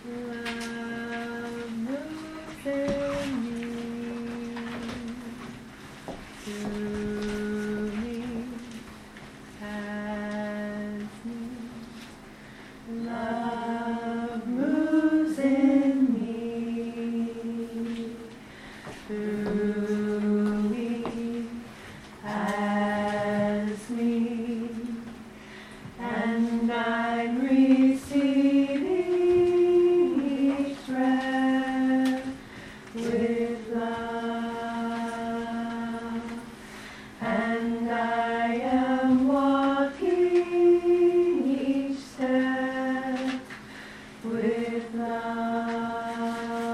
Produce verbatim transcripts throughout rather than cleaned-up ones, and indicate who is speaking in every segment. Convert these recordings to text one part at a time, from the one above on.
Speaker 1: Love moves in me, through me, has me. Love moves in me, through me, has me, and I'm receiving each breath with love, and I am walking each step with love.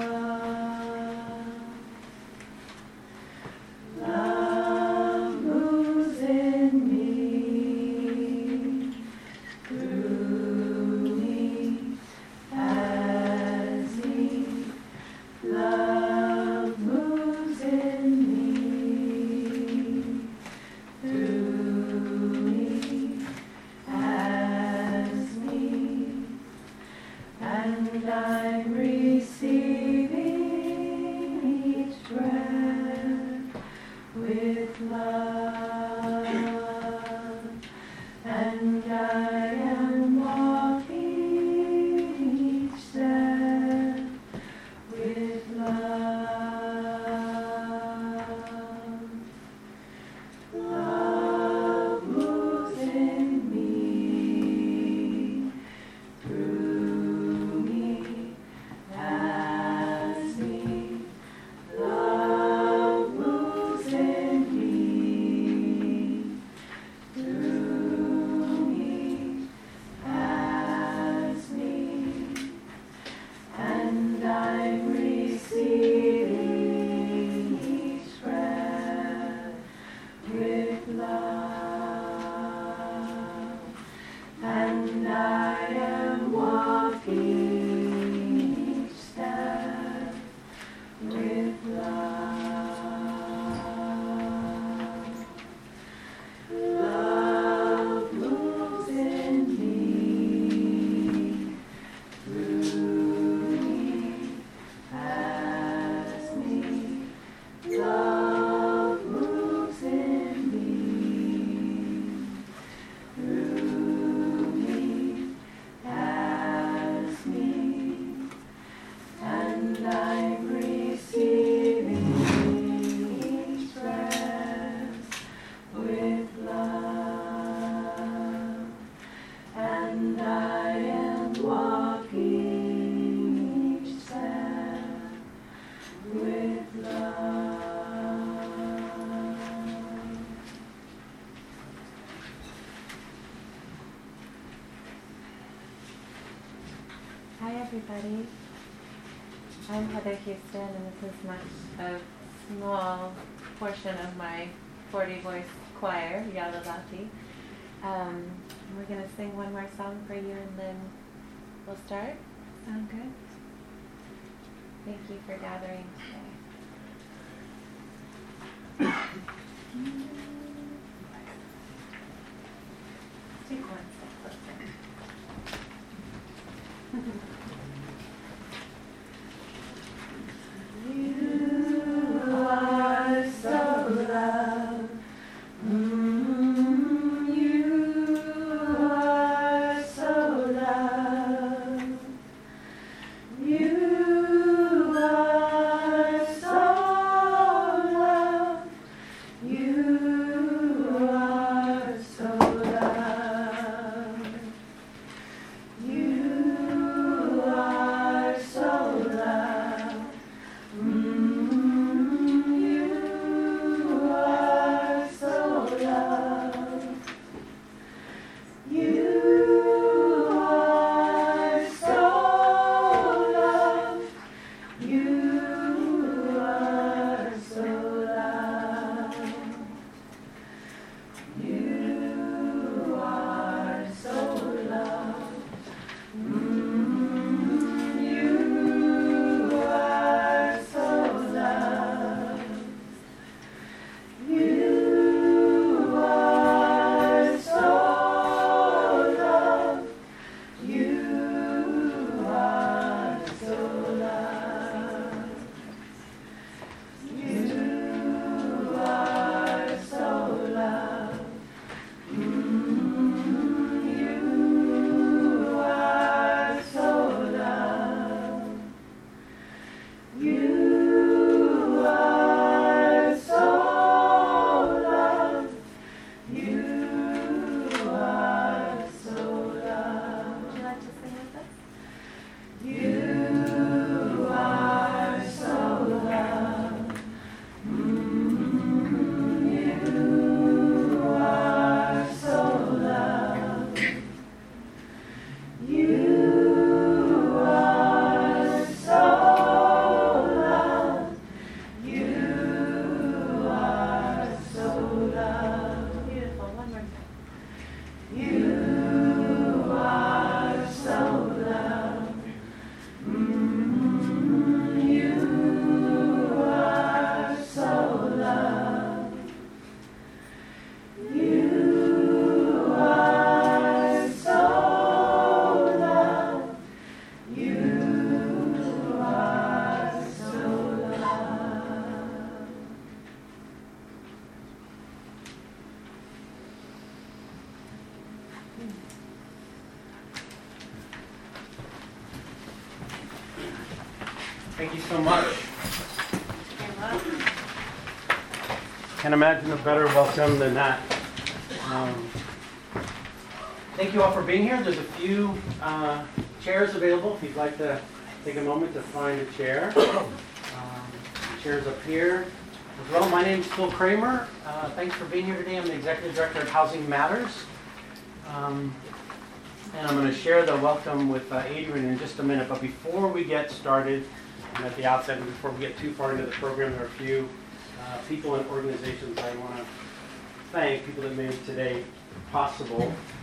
Speaker 1: Love moves in me, through me, as me. Love moves in me, through me, as me, and I'm receiving each breath with love, and I am walking each step with love. Love moves in me, through me, as me. Love moves in me, through me, as me, and I'm receiving each breath with love, and I am walking each step with love. Love moves in me, through me, as me. Love moves in me, through me, as me, and I'm receiving each breath with love, and I am walking each step with love. Hi everybody, I'm Heather Houston, and this is much a small portion of my forty voice choir, Yadalati. Um, we're going to sing one more song for you, and then we'll start. Sound good? Thank you for gathering today. Let's take one step closer. You are so loved. Mm, you are so loved. You are so loved. You are so loved. You are so loved. Mm, you are so loved. You are so loved.
Speaker 2: Thank you so much.
Speaker 1: You're welcome.
Speaker 2: Can't imagine a better welcome than that. Um, thank you all for being here. There's a few uh, chairs available if you'd like to take a moment to find a chair. Um, chairs up here as well. My name is Phil Kramer. Uh, thanks for being here today. I'm the Executive Director of Housing Matters. Um, and I'm going to share the welcome with uh, Adrian in just a minute. But before we get started, and at the outset, and before we get too far into the program, there are a few uh, people and organizations I want to thank, people that made today possible.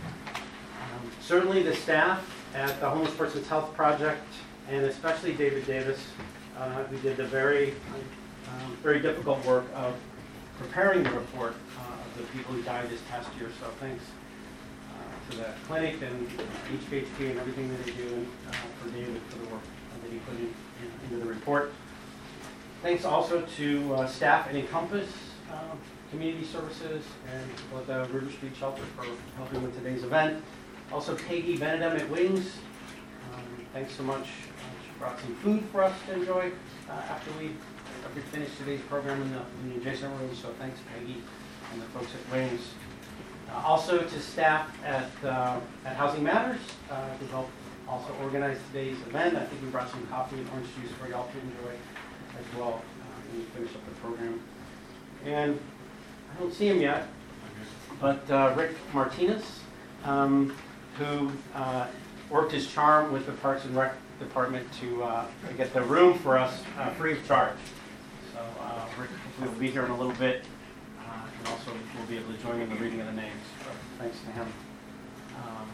Speaker 2: Um, certainly the staff at the Homeless Persons Health Project, and especially David Davis, uh, who did the very, um, very difficult work of preparing the report uh, of the people who died this past year. So thanks uh, to the clinic and H P H P and everything that they do, and uh, for David for the work that he put in, in, into the report. Thanks also to uh, staff at Encompass uh, Community Services and people at the River Street Shelter for helping with today's event. Also Peggy Benedum at Wings. Um, thanks so much. Uh, she brought some food for us to enjoy uh, after we after we finished today's program in the, in the adjacent room. So thanks Peggy and the folks at Wings. Uh, also to staff at uh, at Housing Matters uh, who helped also organize today's event. I think we brought some coffee and orange juice for y'all to enjoy as well uh, when we finish up the program. And I don't see him yet, but uh, Rick Martinez, um, who uh, worked his charm with the Parks and Rec Department to, uh, to get the room for us uh, free of charge. So uh, Rick will be here in a little bit, uh, and also we'll be able to join in the reading of the names. So thanks to him. Um,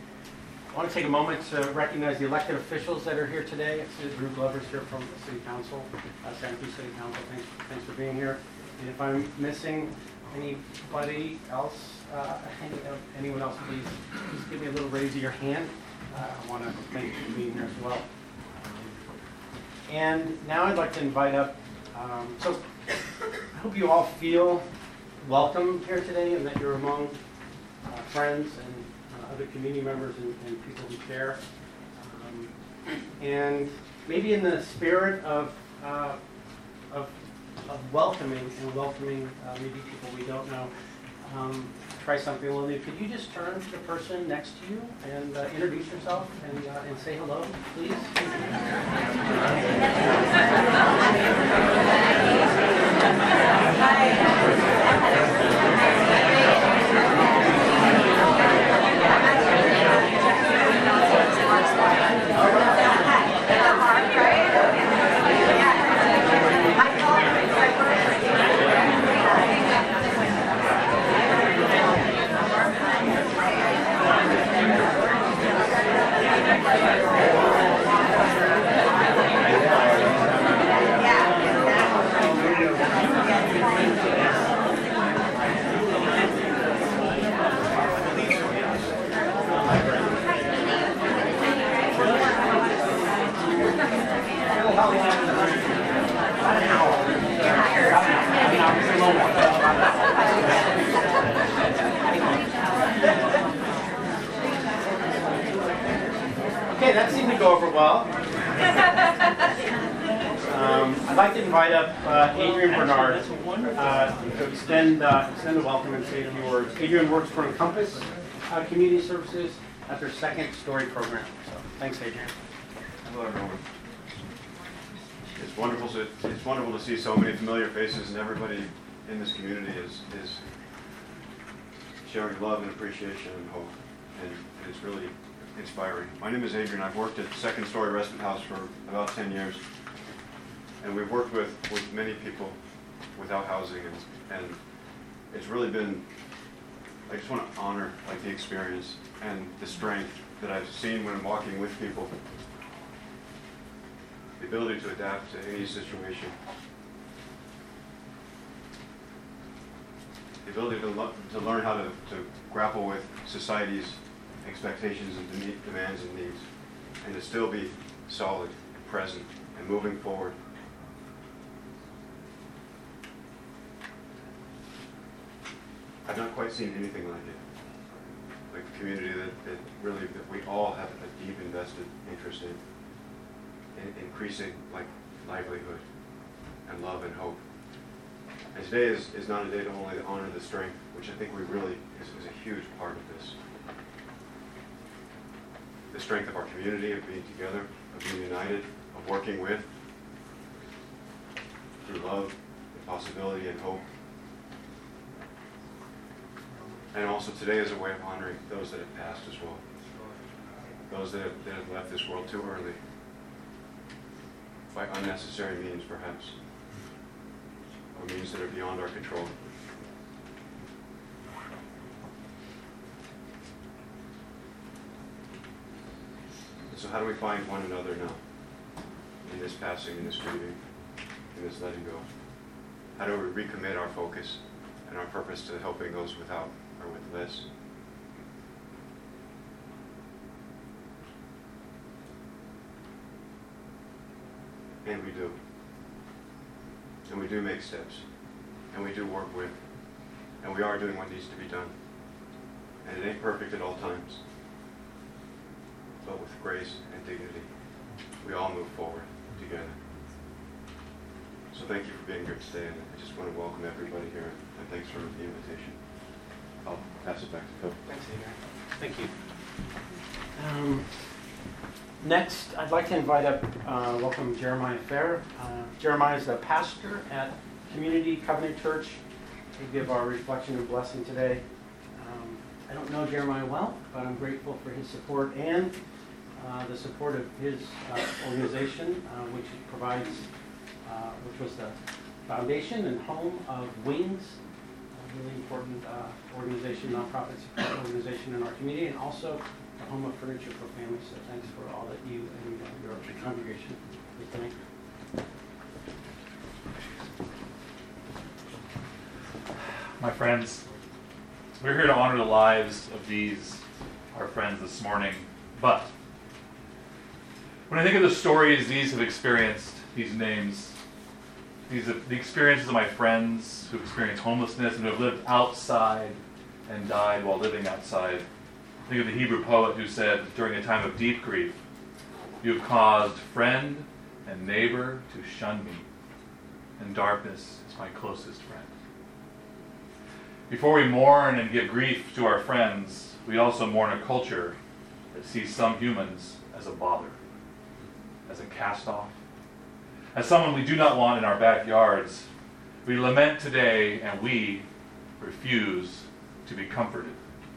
Speaker 2: I want to take a moment to recognize the elected officials that are here today. I see Drew Glover's here from the City Council, uh, Santa Cruz City Council. Thanks, thanks for being here. And if I'm missing anybody else, uh, any, anyone else, please, please give me a little raise of your hand. Uh, I want to thank you for being here as well. Um, and now I'd like to invite up, um, so I hope you all feel welcome here today and that you're among uh, friends and other community members and, and people who care. Um, and maybe in the spirit of, uh, of, of welcoming and welcoming uh, maybe people we don't know, um, try something a little new. Could you just turn to the person next to you and uh, introduce yourself and, uh, and say hello, please? Okay, that seemed to go over well. Um, I'd like to invite up uh, Adrian Bernard uh, to extend, uh, extend a welcome and say a few words. Adrian works for Encompass uh, Community Services at their second story program. So, thanks, Adrian.
Speaker 3: Hello, everyone. It's wonderful to it's wonderful to see so many familiar faces, and everybody in this community is is showing love and appreciation and hope, and it's really inspiring. My name is Adrian. I've worked at Second Story Respite House for about ten years, and we've worked with, with many people without housing, and, and it's really been, I just want to honor like the experience and the strength that I've seen when I'm walking with people, the ability to adapt to any situation, the ability to, lo- to learn how to, to grapple with society's expectations and de- demands and needs, and to still be solid, present, and moving forward. I've not quite seen anything like it. Like a community that, that really, that we all have a deep invested interest in, in increasing like livelihood, and love and hope. And today is, is not a day to only honor the strength, which I think we really is, is a huge part of this. The strength of our community, of being together, of being united, of working with, through love, and possibility, and hope. And also today is a way of honoring those that have passed as well. Those that have, that have left this world too early. By unnecessary means, perhaps. Or means that are beyond our control. So how do we find one another now? In this passing, in this grieving, in this letting go? How do we recommit our focus and our purpose to helping those without or with less? And we do. And we do make steps. And we do work with. And we are doing what needs to be done. And it ain't perfect at all times. But with grace and dignity, we all move forward together. So thank you for being here today, and I just want to welcome everybody here, and thanks for the invitation. I'll pass it back to Phil.
Speaker 2: Thanks, Adrian. Thank you. Um, next, I'd like to invite up, uh, welcome Jeremiah Fair. Uh, Jeremiah is the pastor at Community Covenant Church. We give our reflection and blessing today. Um, I don't know Jeremiah well, but I'm grateful for his support and uh, the support of his uh, organization, uh, which provides, uh, which was the foundation and home of Wings, a really important uh, organization, nonprofit support organization in our community, and also the home of Furniture for Families. So thanks for all that you and uh, your congregation is doing.
Speaker 4: My friends, we're here to honor the lives of these, our friends, this morning. But when I think of the stories these have experienced, these names, these are the experiences of my friends who experience homelessness and who have lived outside and died while living outside. Think of the Hebrew poet who said, during a time of deep grief, "You have caused friend and neighbor to shun me, and darkness is my closest friend." Before we mourn and give grief to our friends, we also mourn a culture that sees some humans as a bother, as a cast-off, as someone we do not want in our backyards. We lament today, and we refuse to be comforted.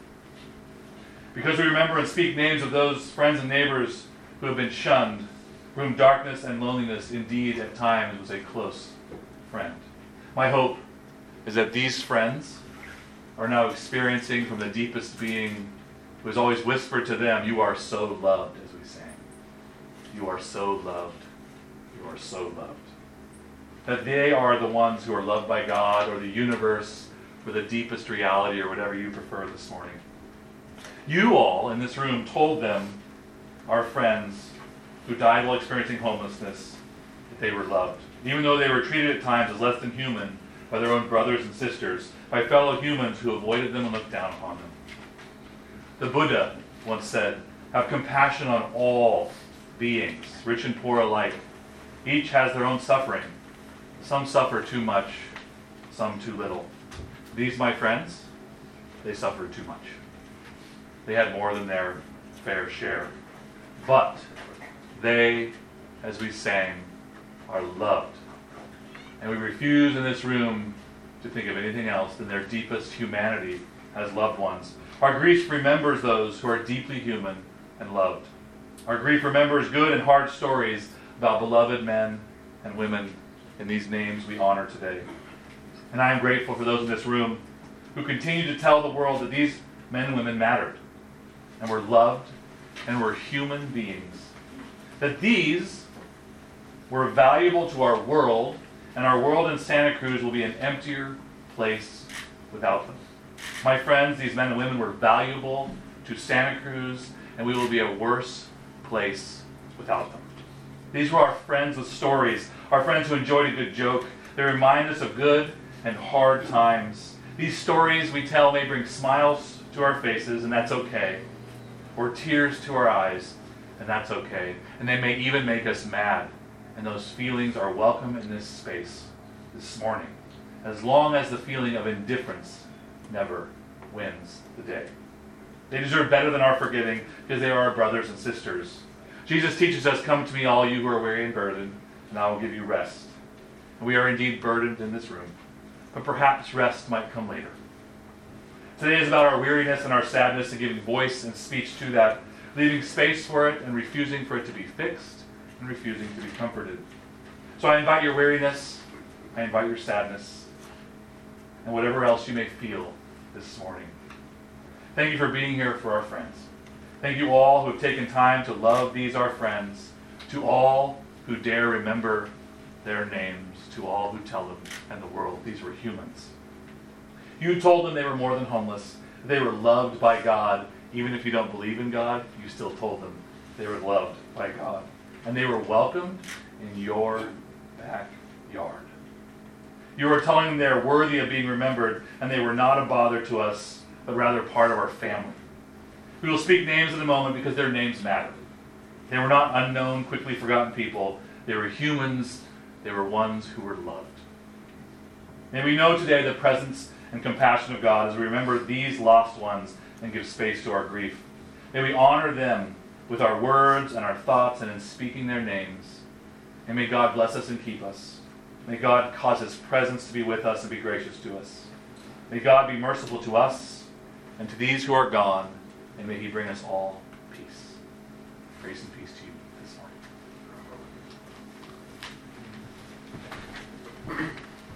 Speaker 4: Because we remember and speak names of those friends and neighbors who have been shunned, for whom darkness and loneliness indeed at times was a close friend. My hope is that these friends are now experiencing from the deepest being who has always whispered to them, "You are so loved," as we sang. You are so loved. You are so loved. That they are the ones who are loved by God or the universe or the deepest reality or whatever you prefer this morning. You all in this room told them, our friends who died while experiencing homelessness, that they were loved. Even though they were treated at times as less than human by their own brothers and sisters, by fellow humans who avoided them and looked down upon them. The Buddha once said, "Have compassion on all beings, rich and poor alike. Each has their own suffering. Some suffer too much, some too little." These, my friends, they suffered too much. They had more than their fair share. But they, as we sang, are loved. And we refuse in this room to think of anything else than their deepest humanity as loved ones. Our grief remembers those who are deeply human and loved. Our grief remembers good and hard stories about beloved men and women in these names we honor today. And I am grateful for those in this room who continue to tell the world that these men and women mattered and were loved and were human beings. That these were valuable to our world, and our world in Santa Cruz will be an emptier place without them. My friends, these men and women were valuable to Santa Cruz, and we will be a worse place without them. These were our friends with stories, our friends who enjoyed a good joke. They remind us of good and hard times. These stories we tell may bring smiles to our faces, and that's okay, or tears to our eyes, and that's okay. And they may even make us mad, And those feelings are welcome in this space this morning, as long as the feeling of indifference never wins the day. They deserve better than our forgiving because they are our brothers and sisters. Jesus teaches us, "Come to me, all you who are weary and burdened, and I will give you rest." And we are indeed burdened in this room, but perhaps rest might come later. Today is about our weariness and our sadness and giving voice and speech to that, leaving space for it and refusing for it to be fixed and refusing to be comforted. So I invite your weariness, I invite your sadness, and whatever else you may feel this morning. Thank you for being here for our friends. Thank you all who have taken time to love these our friends, to all who dare remember their names, to all who tell them and the world these were humans. You told them they were more than homeless, they were loved by God. Even if you don't believe in God, you still told them they were loved by God. And they were welcomed in your backyard. You were telling them they are worthy of being remembered, and they were not a bother to us, but rather part of our family. We will speak names in a moment because their names matter. They were not unknown, quickly forgotten people. They were humans. They were ones who were loved. May we know today the presence and compassion of God as we remember these lost ones and give space to our grief. May we honor them with our words and our thoughts and in speaking their names. And may God bless us and keep us. May God cause His presence to be with us and be gracious to us. May God be merciful to us and to these who are gone, and may He bring us all peace. Grace and peace to you this morning.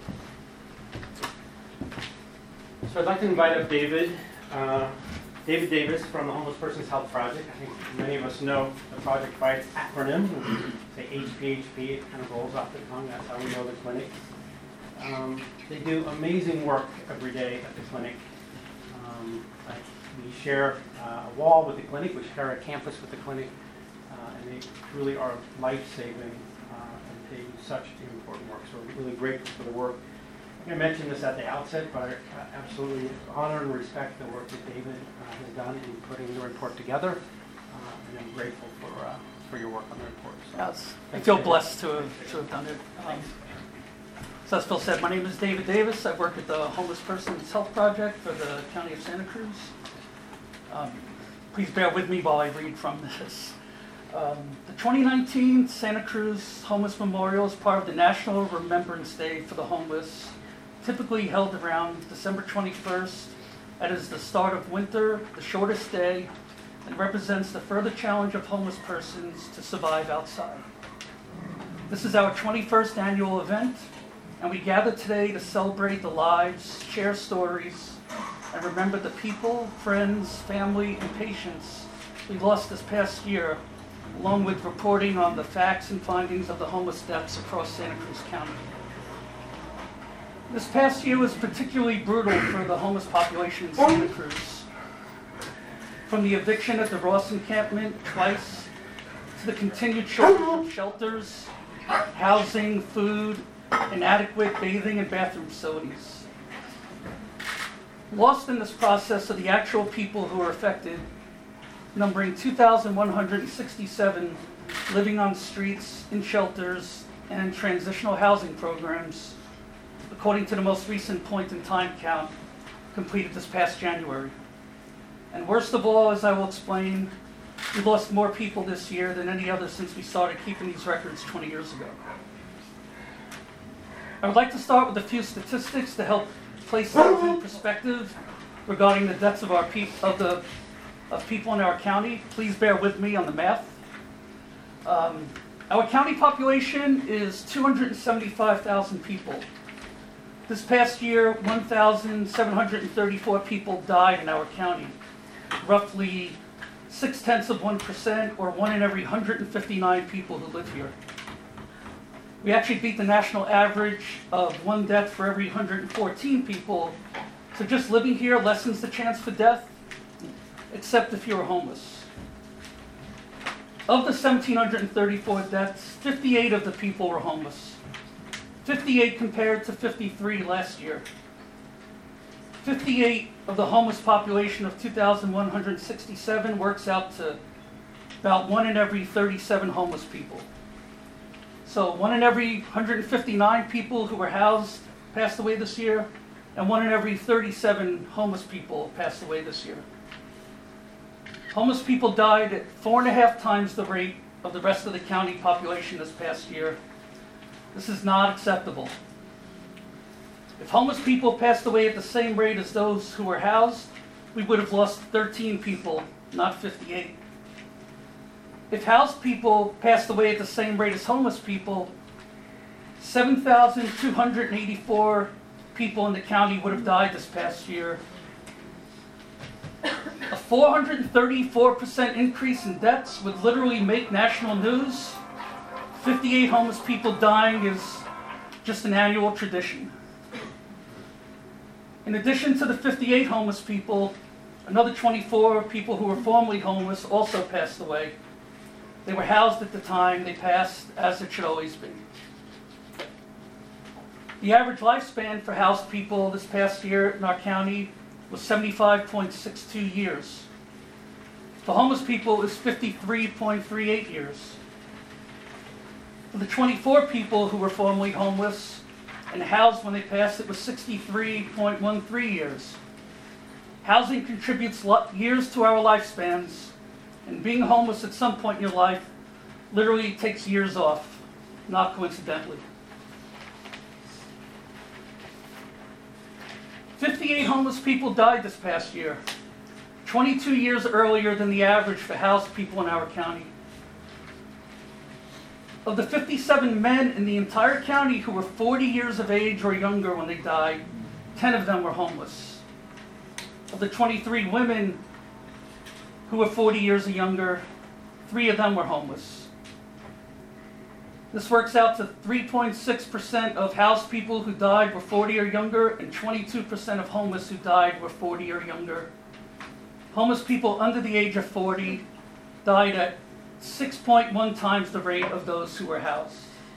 Speaker 2: So I'd like to invite up David, uh, David Davis from the Homeless Persons Health Project. I think many of us know the project by its acronym. Say H P H P, it kind of rolls off the tongue. That's how we know the clinic. Um, they do amazing work every day at the clinic. Um, I, we share uh, a wall with the clinic, we share a campus with the clinic, uh, and they truly are life-saving uh, and they do such important work. So we're really grateful for the work. I'm going to mention this at the outset, but I absolutely honor and respect the work that David uh, has done in putting the report together, uh, and I'm grateful for uh, for your work on the report. So,
Speaker 5: yes, I feel blessed to have, to have done it. Um, so as Phil said, my name is David Davis. I work at the Homeless Persons Health Project for the County of Santa Cruz. Um, please bear with me while I read from this. Um, the twenty nineteen Santa Cruz Homeless Memorial is part of the National Remembrance Day for the Homeless, typically held around December twenty-first. That is the start of winter, the shortest day, and represents the further challenge of homeless persons to survive outside. This is our twenty-first annual event, and we gather today to celebrate the lives, share stories, and remember the people, friends, family, and patients we lost this past year, along with reporting on the facts and findings of the homeless deaths across Santa Cruz County. This past year was particularly brutal for the homeless population in Santa Cruz. From the eviction at the Ross encampment twice, to the continued shortage of shelters, housing, food, inadequate bathing and bathroom facilities. Lost in this process are the actual people who are affected, numbering two thousand one hundred sixty-seven living on streets, in shelters, and in transitional housing programs, according to the most recent point-in-time count completed this past January. And worst of all, as I will explain, we lost more people this year than any other since we started keeping these records twenty years ago. I would like to start with a few statistics to help place things in perspective regarding the deaths of our pe- of the of people in our county. Please bear with me on the math. Um, our county population is two hundred seventy-five thousand people. This past year, one thousand seven hundred thirty-four people died in our county, roughly six-tenths of one percent, or one in every one hundred fifty-nine people who live here. We actually beat the national average of one death for every one hundred fourteen people, so just living here lessens the chance for death, except if you're homeless. Of the one thousand seven hundred thirty-four deaths, fifty-eight of the people were homeless. fifty-eight compared to fifty-three last year. fifty-eight of the homeless population of two thousand one hundred sixty-seven works out to about one in every thirty-seven homeless people. So one in every one hundred fifty-nine people who were housed passed away this year, and one in every thirty-seven homeless people passed away this year. Homeless people died at four and a half times the rate of the rest of the county population this past year. This is not acceptable. If homeless people passed away at the same rate as those who were housed, we would have lost thirteen people, not fifty-eight. If housed people passed away at the same rate as homeless people, seven thousand two hundred eighty-four people in the county would have died this past year. A four hundred thirty-four percent increase in deaths would literally make national news. fifty-eight homeless people dying is just an annual tradition. In addition to the fifty-eight homeless people, another twenty-four people who were formerly homeless also passed away. They were housed at the time they passed, as it should always be. The average lifespan for housed people this past year in our county was seventy-five point six two years. For homeless people, it was fifty-three point three eight years. For the twenty-four people who were formerly homeless and housed when they passed, it was sixty-three point one three years. Housing contributes years to our lifespans, and being homeless at some point in your life literally takes years off, not coincidentally. fifty-eight homeless people died this past year, twenty-two years earlier than the average for housed people in our county. Of the fifty-seven men in the entire county who were forty years of age or younger when they died, ten of them were homeless. Of the twenty-three women who were forty years or younger, three of them were homeless. This works out to three point six percent of housed people who died were forty or younger, and twenty-two percent of homeless who died were forty or younger. Homeless people under the age of forty died at six point one times the rate of those who were housed.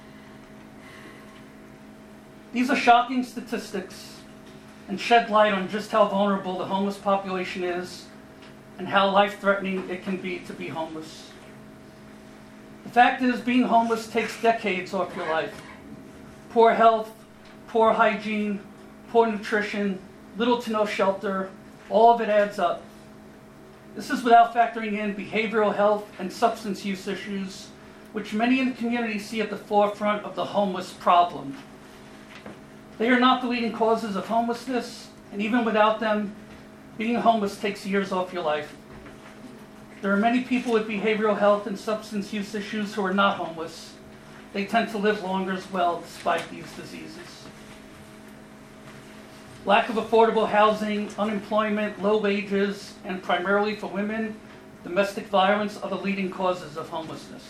Speaker 5: These are shocking statistics and shed light on just how vulnerable the homeless population is and how life-threatening it can be to be homeless. The fact is, being homeless takes decades off your life. Poor health, poor hygiene, poor nutrition, little to no shelter, all of it adds up. This is without factoring in behavioral health and substance use issues, which many in the community see at the forefront of the homeless problem. They are not the leading causes of homelessness, and even without them, being homeless takes years off your life. There are many people with behavioral health and substance use issues who are not homeless. They tend to live longer as well despite these diseases. Lack of affordable housing, unemployment, low wages, and primarily for women, domestic violence are the leading causes of homelessness.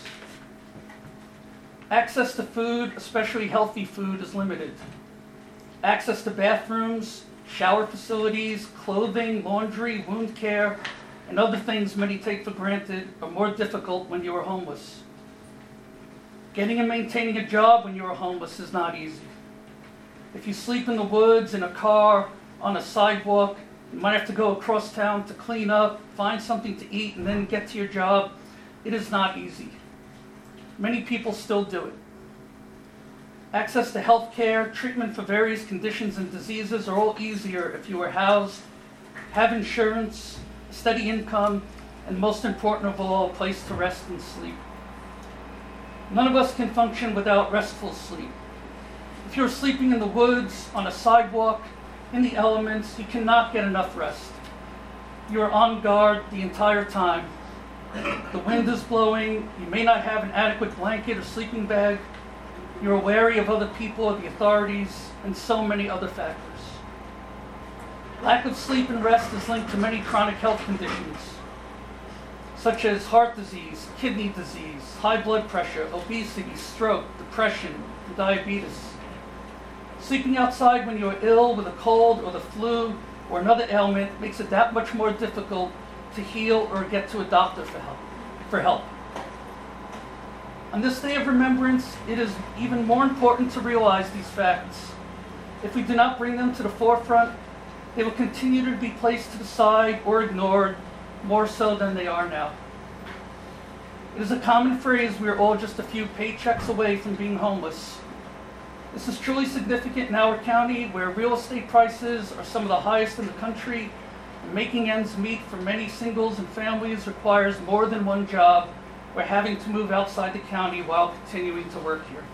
Speaker 5: Access to food, especially healthy food, is limited. Access to bathrooms, shower facilities, clothing, laundry, wound care, and other things many take for granted are more difficult when you are homeless. Getting and maintaining a job when you are homeless is not easy. If you sleep in the woods, in a car, on a sidewalk, you might have to go across town to clean up, find something to eat, and then get to your job. It is not easy. Many people still do it. Access to health care, treatment for various conditions and diseases are all easier if you are housed, have insurance, steady income, and most important of all, a place to rest and sleep. None of us can function without restful sleep. If you're sleeping in the woods, on a sidewalk, in the elements, you cannot get enough rest. You are on guard the entire time. The wind is blowing, you may not have an adequate blanket or sleeping bag, you're wary of other people or the authorities, and so many other factors. Lack of sleep and rest is linked to many chronic health conditions, such as heart disease, kidney disease, high blood pressure, obesity, stroke, depression, and diabetes. Sleeping outside when you are ill with a cold or the flu or another ailment makes it that much more difficult to heal or get to a doctor for help. For help. On this day of remembrance, it is even more important to realize these facts. If we do not bring them to the forefront, they will continue to be placed to the side or ignored more so than they are now. It is a common phrase, we are all just a few paychecks away from being homeless. This is truly significant in our county, where real estate prices are some of the highest in the country, and making ends meet for many singles and families requires more than one job, or having to move outside the county while continuing to work here.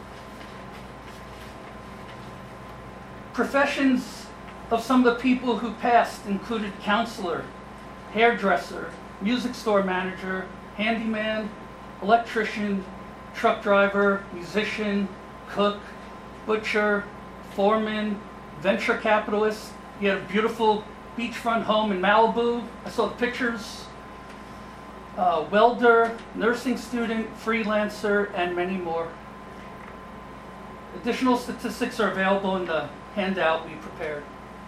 Speaker 5: Professions of some of the people who passed included counselor, hairdresser, music store manager, handyman, electrician, truck driver, musician, cook, butcher, foreman, venture capitalist. He had a beautiful beachfront home in Malibu. I saw the pictures. Uh, welder, nursing student, freelancer, and many more. Additional statistics are available in the handout we prepared.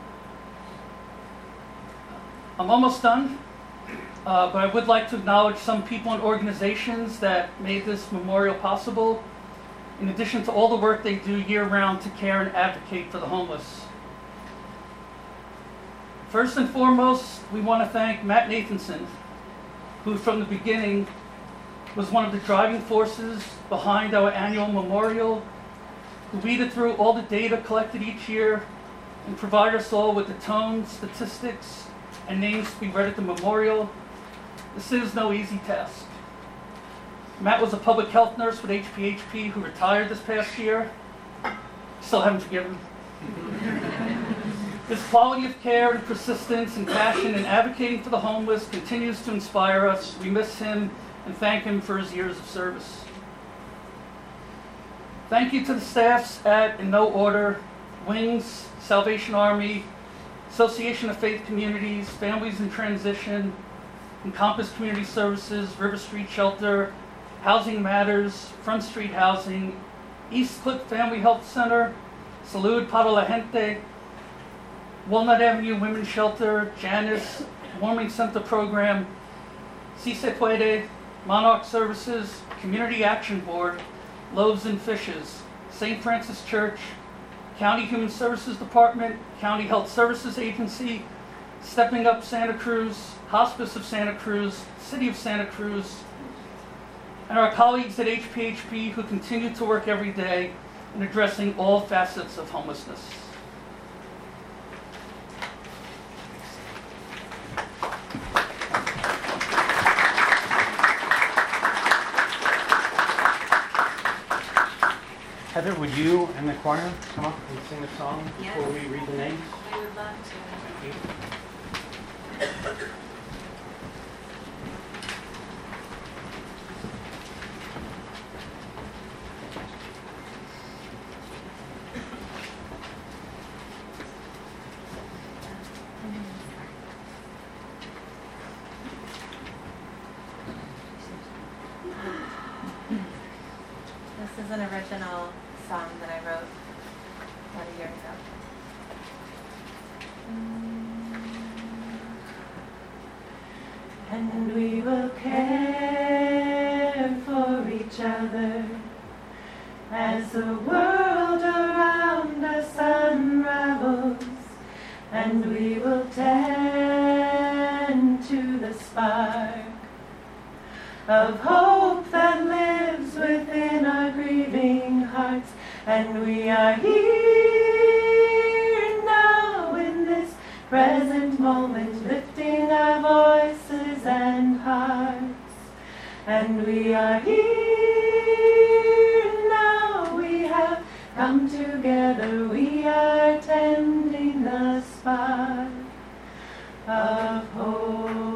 Speaker 5: I'm almost done, uh, but I would like to acknowledge some people and organizations that made this memorial possible, in addition to all the work they do year-round to care and advocate for the homeless. First and foremost, we want to thank Matt Nathanson, who from the beginning was one of the driving forces behind our annual memorial, who weeded through all the data collected each year and provided us all with the tone, statistics, and names to be read at the memorial. This is no easy task. Matt was a public health nurse with H P H P who retired this past year. Still haven't forgiven him. His quality of care and persistence and passion in advocating for the homeless continues to inspire us. We miss him and thank him for his years of service. Thank you to the staffs at, in no order, Wings, Salvation Army, Association of Faith Communities, Families in Transition, Encompass Community Services, River Street Shelter, Housing Matters, Front Street Housing, East Cliff Family Health Center, Salud para la Gente, Walnut Avenue Women's Shelter, Janice, Warming Center Program, Si Se Puede, Monarch Services, Community Action Board, Loaves and Fishes, Saint Francis Church, County Human Services Department, County Health Services Agency, Stepping Up Santa Cruz, Hospice of Santa Cruz, City of Santa Cruz, and our colleagues at H P H P who continue to work every day in addressing all facets of homelessness.
Speaker 2: Heather, would you and the choir come up and sing a song
Speaker 1: Yes.
Speaker 2: before we read the names?
Speaker 1: I would love to.
Speaker 2: Thank you.
Speaker 1: This is an original song that I wrote about a year ago. And we will care for each other as the world around us unravels, and we will tend to the spark of hope that lives within our grieving hearts. And we are here now in this present moment, lifting our voices and hearts. And we are here now, we have come together, we are tending the spark of hope.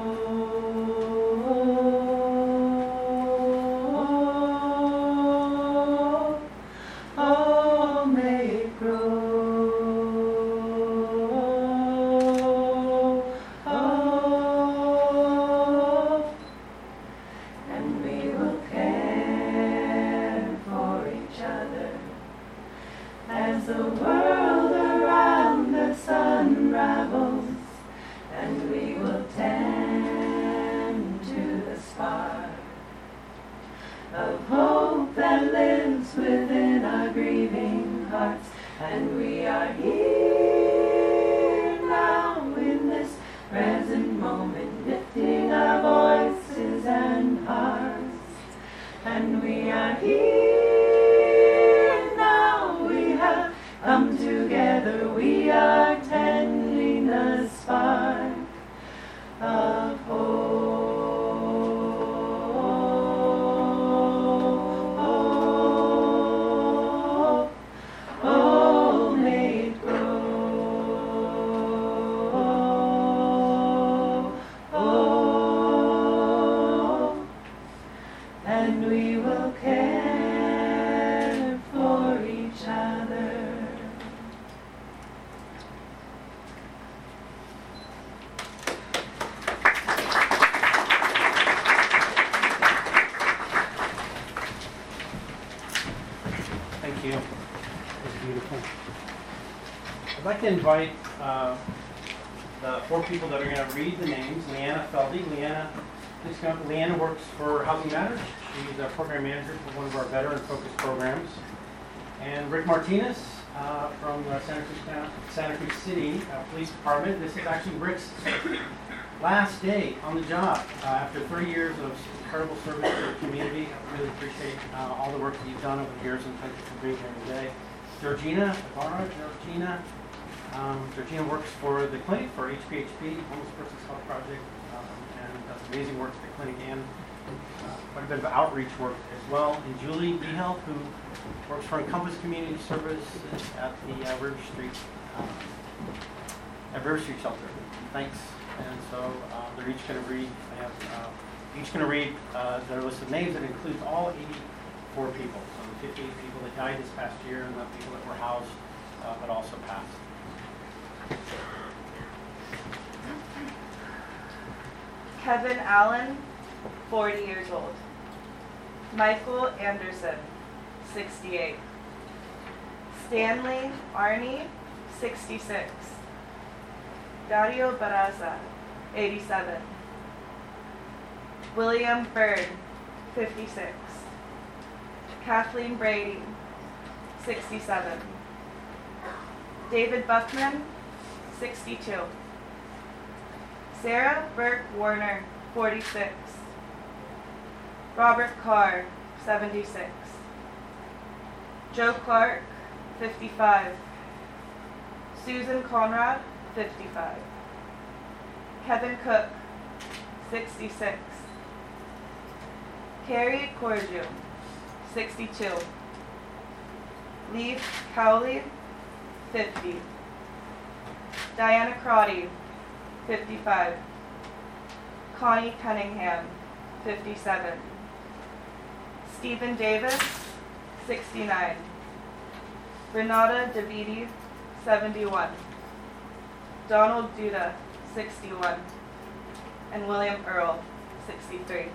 Speaker 1: And we are here now in this present moment, lifting our voices and hearts. here now. We have come together. We are tending the spark of hope. Oh, may it grow. Oh, and we will care for each other.
Speaker 2: Thank you. That was beautiful. I'd like to invite uh, the four people that are going to read the names. Leanna Feldy. Leanna, please come up. Leanna works for Housing Matters. She's a program manager for one of our veteran-focused programs. And Rick Martinez uh, from the Santa Cruz, Town- Santa Cruz City uh, Police Department. This is actually Rick's last day on the job uh, after thirty years of incredible service to the community. I really appreciate uh, all the work that you've done over the years, and thank you for being here today. Georgina Ibarra, Georgina, um, Georgina works for the clinic for H P H P, Homeless Persons Health Project, um, and does amazing work at the clinic and uh, quite a bit of outreach work as well. And Julie Behelp, who works for Encompass Community Services at the uh, River Street um, at River Street Shelter. Thanks. And so uh, they're each going to read. They have uh, each going to read uh, their list of names that includes all eighty-four people. So the fifty-eight people that died this past year, and the people that were housed uh, but also passed.
Speaker 6: Kevin Allen, forty years old. Michael Anderson, sixty-eight. Stanley Arney, sixty-six. Dario Barraza, eighty-seven. William Bird, fifty-six. Kathleen Brady, sixty-seven. David Buckman, sixty-two. Sarah Burke Warner, forty-six. Robert Carr, seventy-six. Joe Clark, fifty-five. Susan Conrad, fifty-five. Kevin Cook, sixty-six. Carrie Corju, sixty-two. Leaf Cowley, fifty. Diana Crotty, fifty-five. Connie Cunningham, fifty-seven. Stephen Davis, sixty-nine. Renata Davidi, seventy-one. Donald Duda, sixty-one. And William Earl, sixty-three.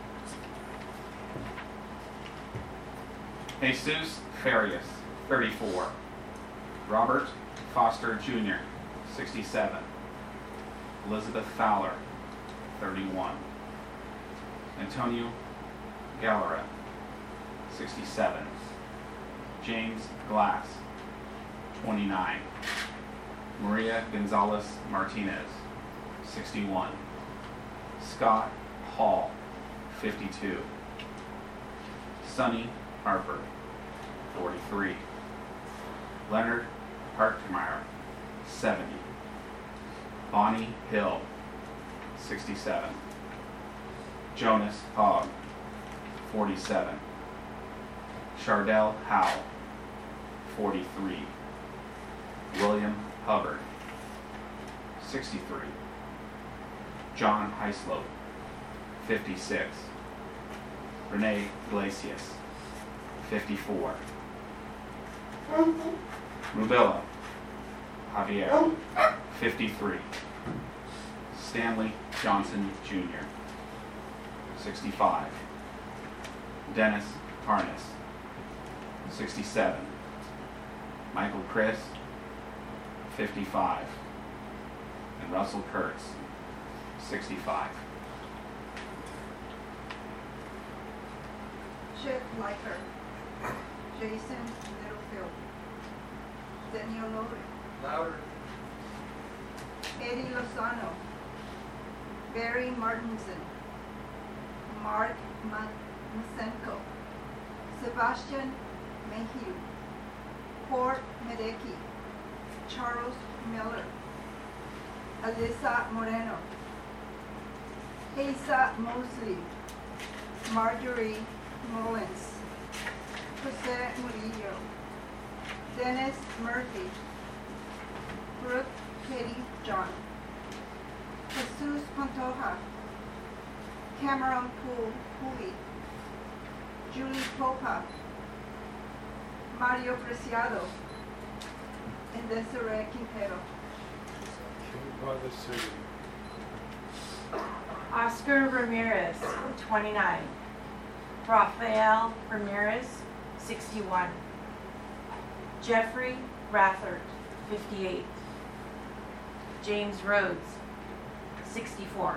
Speaker 7: Jesus Farias, thirty-four. Robert Foster Junior, sixty-seven. Elizabeth Fowler, thirty-one. Antonio Galera, sixty-seven. James Glass, twenty-nine. Maria Gonzalez Martinez, sixty-one. Scott Hall, fifty-two. Sonny Harper, forty-three. Leonard Hartmeyer, seventy. Bonnie Hill, sixty-seven. Jonas Hogg, forty-seven. Chardell Howe, forty-three. William Hubbard, sixty-three. John Heislow, fifty-six. Renee Iglesias, fifty-four. Rubella Javier, fifty-three. Stanley Johnson Junior, sixty-five. Dennis Harness, sixty-seven. Michael Chris, fifty-five. And Russell Kurtz, sixty-five.
Speaker 8: Chet Liker, Jason Littlefield, Daniel Loren,
Speaker 9: Louder.
Speaker 8: Eddie Lozano, Barry Martinson, Mark Ma- Masenko, Sebastian Mayhew, Port Medeki, Charles Miller, Alyssa Moreno, Haza Mosley, Marjorie Mullins, Jose Murillo, Dennis Murphy, Brooke Katie John, Jesus Pantoja, Cameron Poole Hooley, Julie Popa, Mario Preciado, and Desiree Quintero.
Speaker 9: Oscar Ramirez, twenty-nine. Rafael Ramirez, sixty-one. Jeffrey Rathert, fifty-eight. James Rhodes, sixty-four.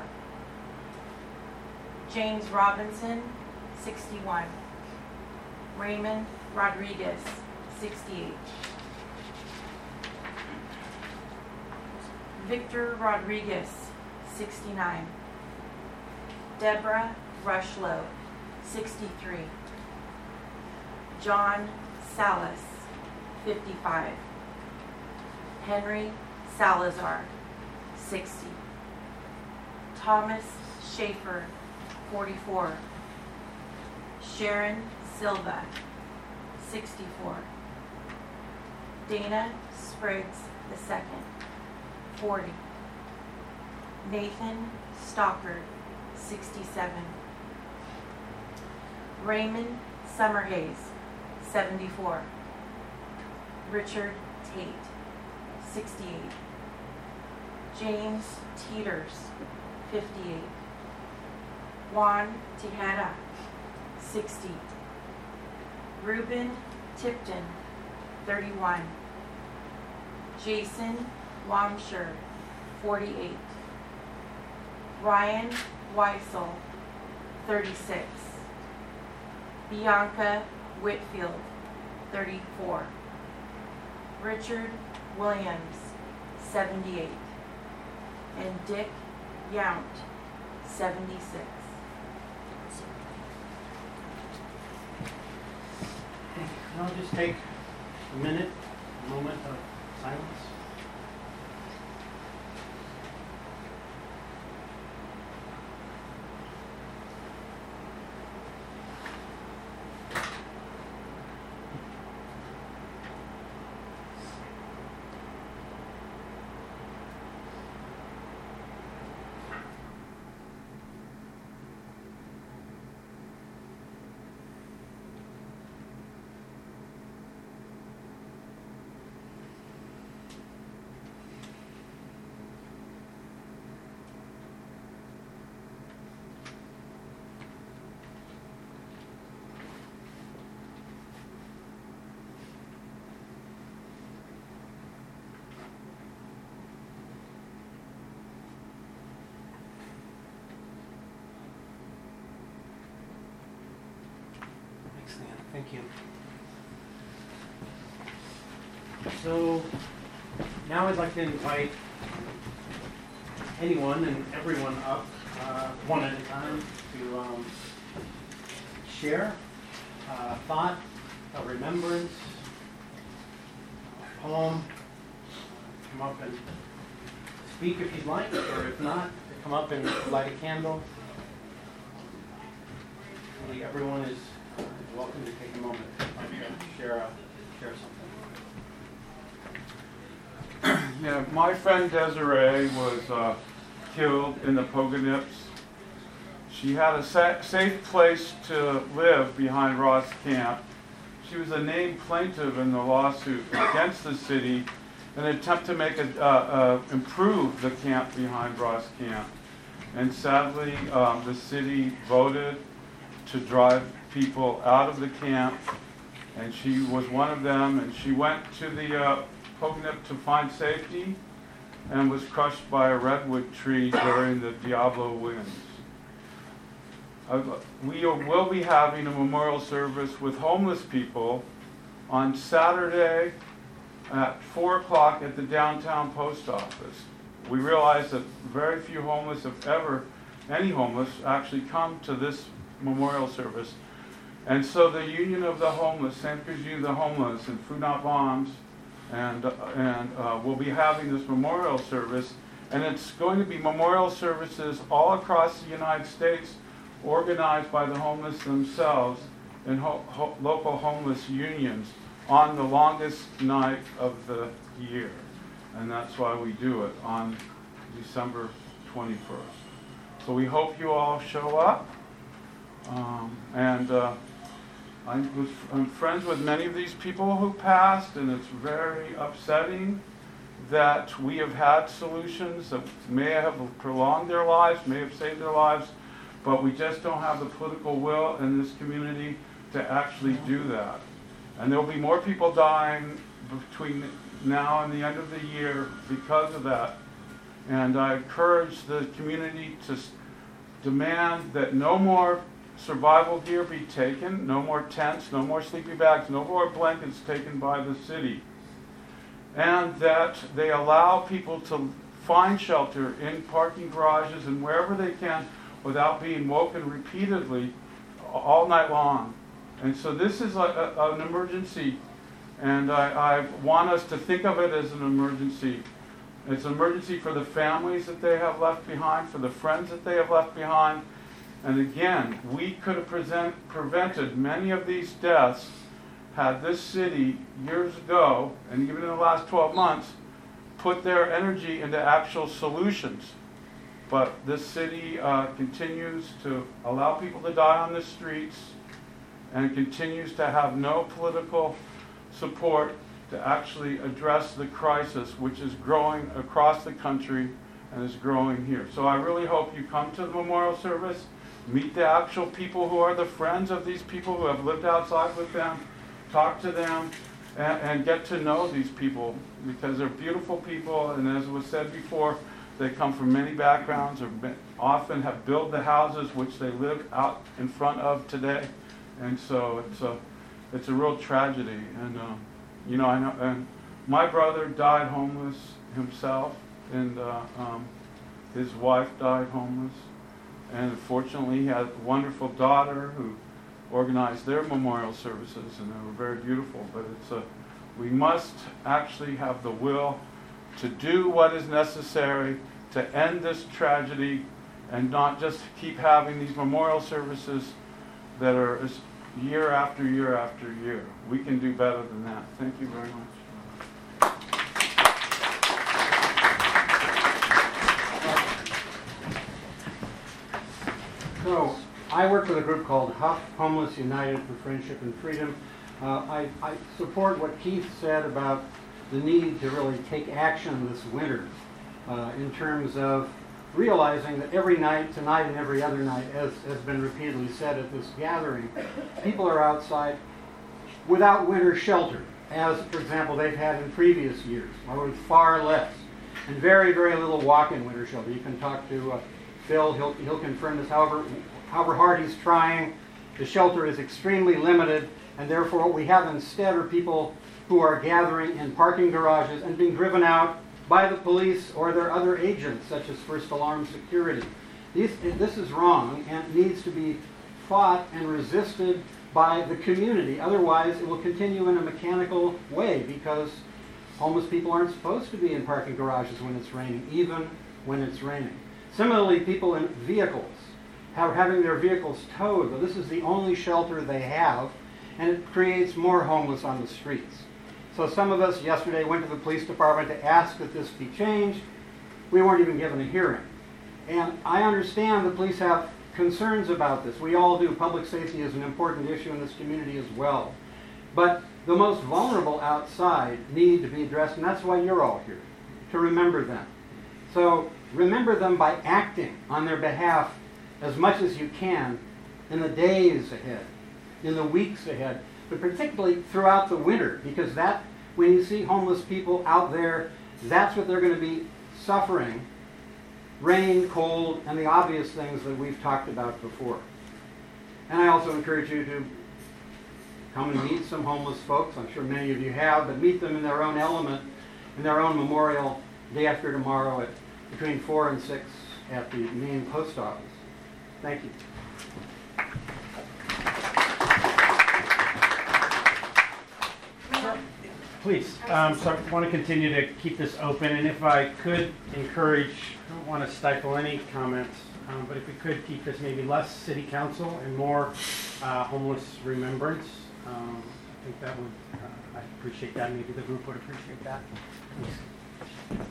Speaker 9: James Robinson, sixty-one. Raymond Rodriguez, sixty-eight. Victor Rodriguez, sixty-nine. Deborah Rushlow, sixty-three. John Salas, fifty-five. Henry Salazar, sixty. Thomas Schaefer, forty-four. Sharon Silva, sixty-four. Dana Spriggs the second, forty. Nathan Stockard, sixty-seven. Raymond Summerhays, seventy-four. Richard Tate, sixty-eight. James Teeters, fifty-eight. Juan Tejada, sixty. Reuben Tipton, thirty-one. Jason Wamsher, forty-eight. Ryan Weissel, thirty-six. Bianca Whitfield, thirty-four. Richard Williams, seventy-eight. And Dick Yount, seventy-six.
Speaker 2: And I'll just take a minute, a moment of silence. Excellent, thank you. So now I'd like to invite anyone and everyone up, uh, one at a time, to um, share a thought, a remembrance, a poem. Come up and speak if you'd like, or if not, to come up and light a candle. Really, everyone is welcome to take a moment to share, a, share something.
Speaker 10: Yeah, my friend Desiree was uh, killed in the Poganips. She had a sa- safe place to live behind Ross Camp. She was a named plaintiff in the lawsuit against the city in an attempt to make it, uh, uh, improve the camp behind Ross Camp. And sadly, um, the city voted to drive people out of the camp, and she was one of them, and she went to the uh, Poganip to find safety and was crushed by a redwood tree during the Diablo winds. Uh, we will be having a memorial service with homeless people on Saturday at four o'clock at the downtown post office. We realize that very few homeless, if ever any homeless, actually come to this memorial service. And so the Union of the Homeless, Santa Cruz Union of the Homeless, and Food Not Bombs, and, uh, and uh, we'll be having this memorial service. And it's going to be memorial services all across the United States, organized by the homeless themselves and ho- ho- local homeless unions on the longest night of the year. And that's why we do it on December twenty-first. So we hope you all show up. Um, and uh, I was, I'm friends with many of these people who passed, and it's very upsetting that we have had solutions that may have prolonged their lives, may have saved their lives, but we just don't have the political will in this community to actually do that. And there will be more people dying between now and the end of the year because of that. And I encourage the community to s- demand that no more survival gear be taken, no more tents, no more sleeping bags, no more blankets taken by the city. And that they allow people to find shelter in parking garages and wherever they can without being woken repeatedly all night long. And so this is a, a, an emergency, and I, I want us to think of it as an emergency. It's an emergency for the families that they have left behind, for the friends that they have left behind. And again, we could have present, prevented many of these deaths had this city years ago, and even in the last twelve months, put their energy into actual solutions. But this city uh, continues to allow people to die on the streets and continues to have no political support to actually address the crisis, which is growing across the country and is growing here. So I really hope you come to the memorial service, meet the actual people who are the friends of these people who have lived outside with them, talk to them, and, and get to know these people, because they're beautiful people, and as was said before, they come from many backgrounds, or been, often have built the houses which they live out in front of today, and so it's a, it's a real tragedy. And um, you know, I know, and my brother died homeless himself, and uh, um, his wife died homeless, and fortunately he had a wonderful daughter who organized their memorial services, and they were very beautiful. But it's a, we must actually have the will to do what is necessary to end this tragedy, and not just keep having these memorial services that are year after year after year. We can do better than that. Thank you very much.
Speaker 11: So, I work with a group called H U F, Homeless United for Friendship and Freedom. Uh, I, I support what Keith said about the need to really take action this winter uh, in terms of realizing that every night, tonight and every other night, as has been repeatedly said at this gathering, people are outside without winter shelter, as, for example, they've had in previous years, or with far less, and very, very little walk-in winter shelter. You can talk to uh, Phil, he'll, he'll confirm this. However, however hard he's trying, the shelter is extremely limited, and therefore what we have instead are people who are gathering in parking garages and being driven out by the police or their other agents, such as First Alarm Security. These, this is wrong and needs to be fought and resisted by the community. Otherwise, it will continue in a mechanical way, because homeless people aren't supposed to be in parking garages when it's raining, even when it's raining. Similarly, people in vehicles, have, having their vehicles towed. Well, this is the only shelter they have, and it creates more homeless on the streets. So some of us yesterday went to the police department to ask that this be changed. We weren't even given a hearing. And I understand the police have concerns about this. We all do. Public safety is an important issue in this community as well. But the most vulnerable outside need to be addressed, and that's why you're all here, to remember them. So remember them by acting on their behalf as much as you can in the days ahead, in the weeks ahead, but particularly throughout the winter, because that, when you see homeless people out there, that's what they're going to be suffering. Rain, cold, and the obvious things that we've talked about before. And I also encourage you to come and meet some homeless folks. I'm sure many of you have, but meet them in their own element, in their own memorial, day after tomorrow at between four and six at the main post office. Thank you. Please. Um, so I want to continue to keep this open, and if I could encourage, I don't want to stifle any comments, um, but if we could keep this maybe less city council and more uh, homeless remembrance, um, I think that would, uh, I'd appreciate that. Maybe the group would appreciate that. Thanks.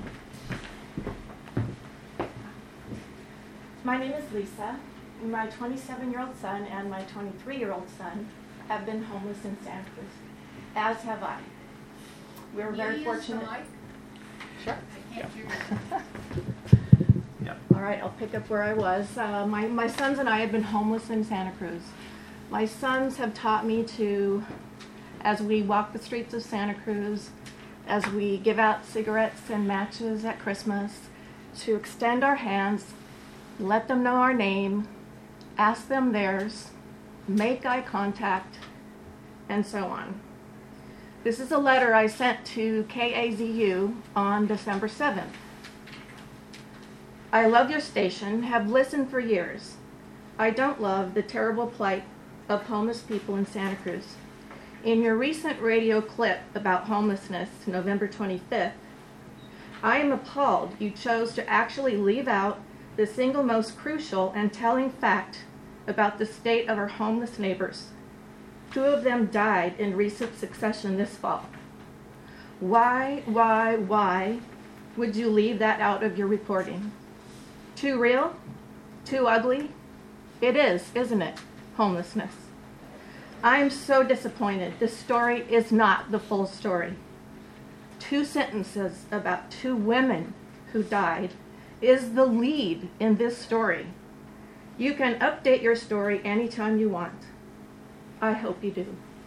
Speaker 9: My name is Lisa. My twenty-seven-year-old son and my twenty-three-year-old son have been homeless in Santa Cruz, as have I. We're very fortunate. Sure.
Speaker 8: I can't hear you.
Speaker 9: All right, I'll pick up where I was. Uh, my, my sons and I have been homeless in Santa Cruz. My sons have taught me to, as we walk the streets of Santa Cruz, as we give out cigarettes and matches at Christmas, to extend our hands, let them know our name, ask them theirs, make eye contact, and so on. This is a letter I sent to K A Z U on December seventh. I love your station, have listened for years. I don't love the terrible plight of homeless people in Santa Cruz. In your recent radio clip about homelessness, November twenty-fifth, I am appalled you chose to actually leave out the single most crucial and telling fact about the state of our homeless neighbors. Two of them died in recent succession this fall. Why, why, why would you leave that out of your reporting? Too real? Too ugly? It is, isn't it? Homelessness. I am so disappointed. This story is not the full story. Two sentences about two women who died is the lead in this story. You can update your story anytime you want. I hope you do.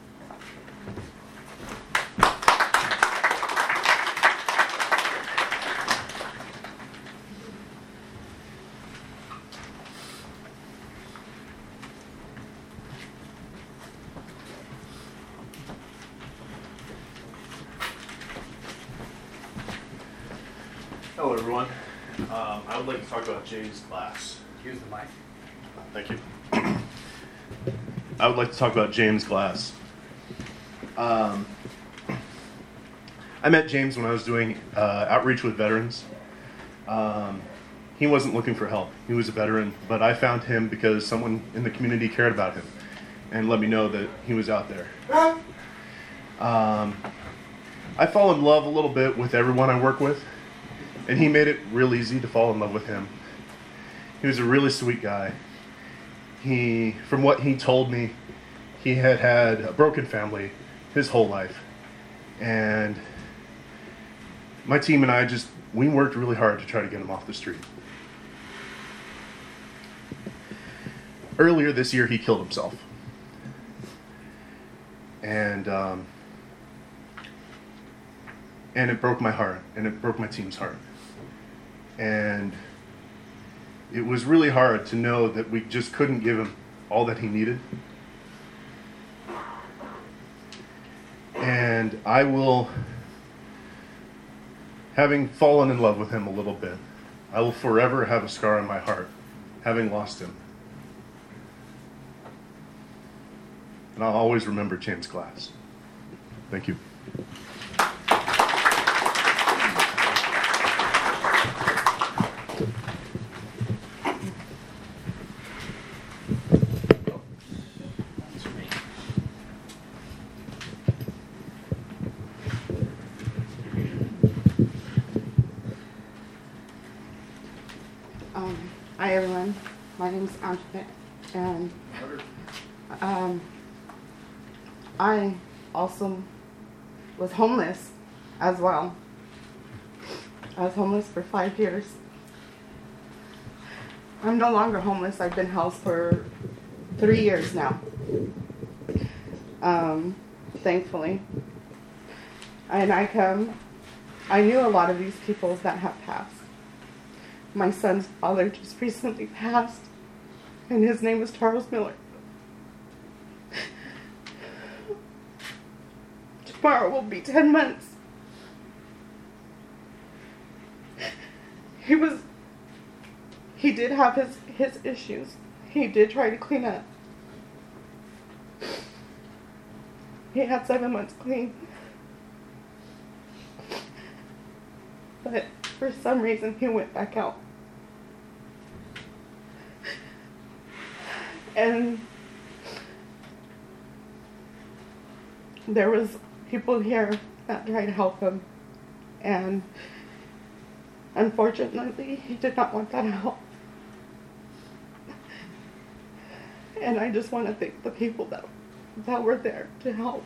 Speaker 12: Hello, everyone. Um, I would like to talk about James Glass.
Speaker 2: Use the mic.
Speaker 12: Thank you. I would like to talk about James Glass. Um, I met James when I was doing uh, outreach with veterans. Um, he wasn't looking for help. He was a veteran, but I found him because someone in the community cared about him and let me know that he was out there. Um, I fall in love a little bit with everyone I work with, and he made it real easy to fall in love with him. He was a really sweet guy. He, from what he told me, he had had a broken family his whole life. And my team and I just, we worked really hard to try to get him off the street. Earlier this year, he killed himself. And, um, and it broke my heart, and it broke my team's heart. And it was really hard to know that we just couldn't give him all that he needed. And I will, having fallen in love with him a little bit, I will forever have a scar on my heart, having lost him. And I'll always remember James Glass. Thank you.
Speaker 13: Um, hi everyone, my name is Antoinette, and um, I also was homeless as well. I was homeless for five years. I'm no longer homeless. I've been housed for three years now, um, thankfully. And I come, I knew a lot of these people that have passed. My son's father just recently passed, and his name is Charles Miller. Tomorrow will be ten months. He was, he did have his, his issues. He did try to clean up. He had seven months clean. but for some reason he went back out. And there was people here that tried to help him, and unfortunately he did not want that help. And I just want to thank the people that that were there to help.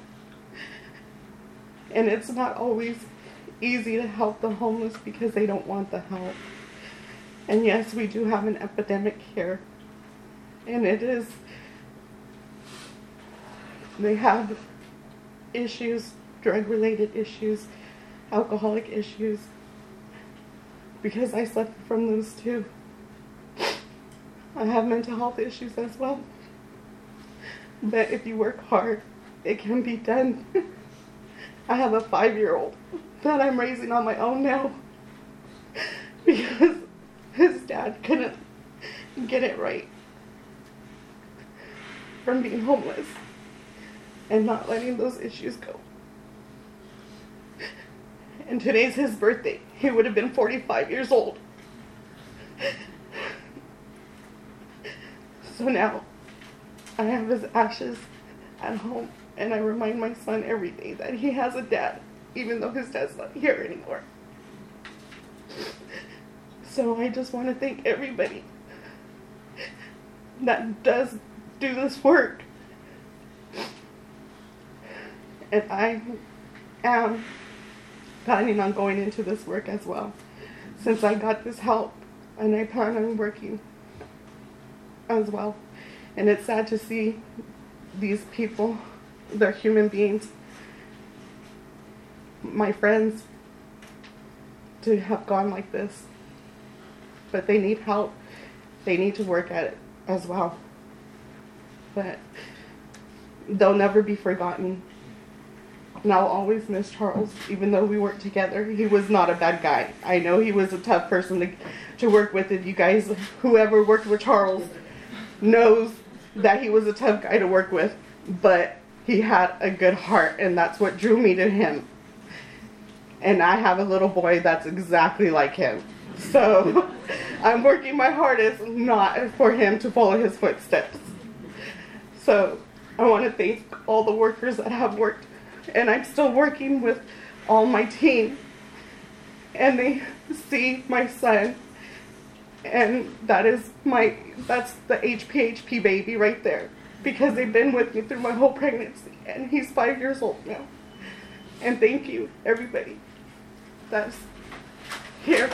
Speaker 13: And it's not always easy to help the homeless because they don't want the help. And yes, we do have an epidemic here. And it is, they have issues, drug-related issues, alcoholic issues, because I suffer from those too. I have mental health issues as well. But if you work hard, it can be done. I have a five-year-old that I'm raising on my own now because his dad couldn't get it right from being homeless and not letting those issues go. And today's his birthday. He would have been forty-five years old. So now I have his ashes at home, and I remind my son every day that he has a dad, even though his dad's not here anymore. So I just want to thank everybody that does do this work. And I am planning on going into this work as well, since I got this help, and I plan on working as well. And it's sad to see these people, they're human beings, my friends, to have gone like this. But they need help. They need to work at it as well. But they'll never be forgotten. And I'll always miss Charles, even though we worked together. He was not a bad guy. I know he was a tough person to, to work with. If you guys, whoever worked with Charles, knows that he was a tough guy to work with. But he had a good heart, and that's what drew me to him. And I have a little boy that's exactly like him. So I'm working my hardest not for him to follow his footsteps. So I want to thank all the workers that have worked. And I'm still working with all my team. And they see my son. And that is my, that's the H P H P baby right there. Because they've been with me through my whole pregnancy. And he's five years old now. And thank you, everybody that's here.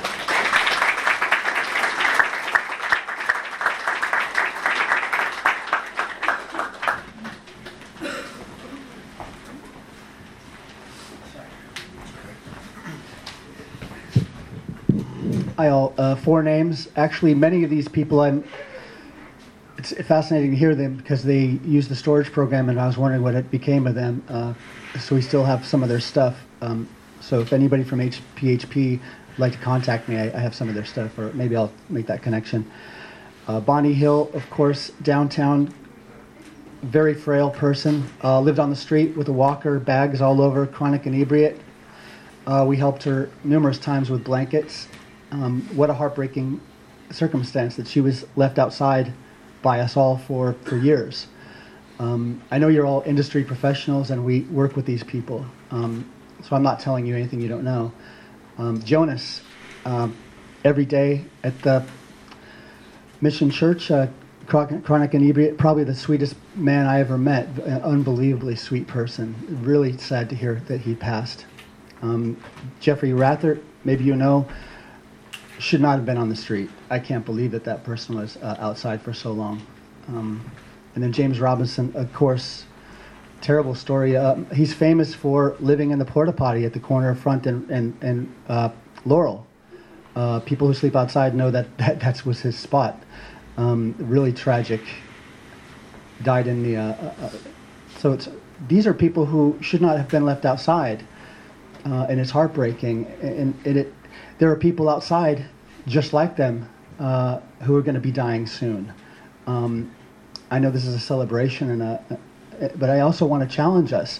Speaker 14: Hi all, uh, four names. Actually, many of these people, I'm. It's fascinating to hear them because they use the storage program, and I was wondering what it became of them. Uh, so we still have some of their stuff. Um, so if anybody from H P H P would like to contact me, I, I have some of their stuff, or maybe I'll make that connection. Uh, Bonnie Hill, of course, downtown, very frail person. Uh, lived on the street with a walker, bags all over, chronic inebriate. Uh, we helped her numerous times with blankets. Um, what a heartbreaking circumstance that she was left outside by us all for, for years. Um, I know you're all industry professionals and we work with these people, um, so I'm not telling you anything you don't know. Um, Jonas, um, every day at the Mission Church, uh, chronic inebriate, probably the sweetest man I ever met, an unbelievably sweet person. Really sad to hear that he passed. Um, Jeffrey Rathert, maybe you know, should not have been on the street. I can't believe that that person was uh, outside for so long. Um, and then James Robinson, of course, terrible story. Uh, he's famous for living in the porta potty at the corner of Front and, and, and uh, Laurel. Uh, people who sleep outside know that that that's was his spot. Um, really tragic. Died in the... Uh, uh, so it's, these are people who should not have been left outside. Uh, and it's heartbreaking. And, and it, there are people outside just like them uh, who are going to be dying soon. Um, I know this is a celebration, and a, a, but I also want to challenge us.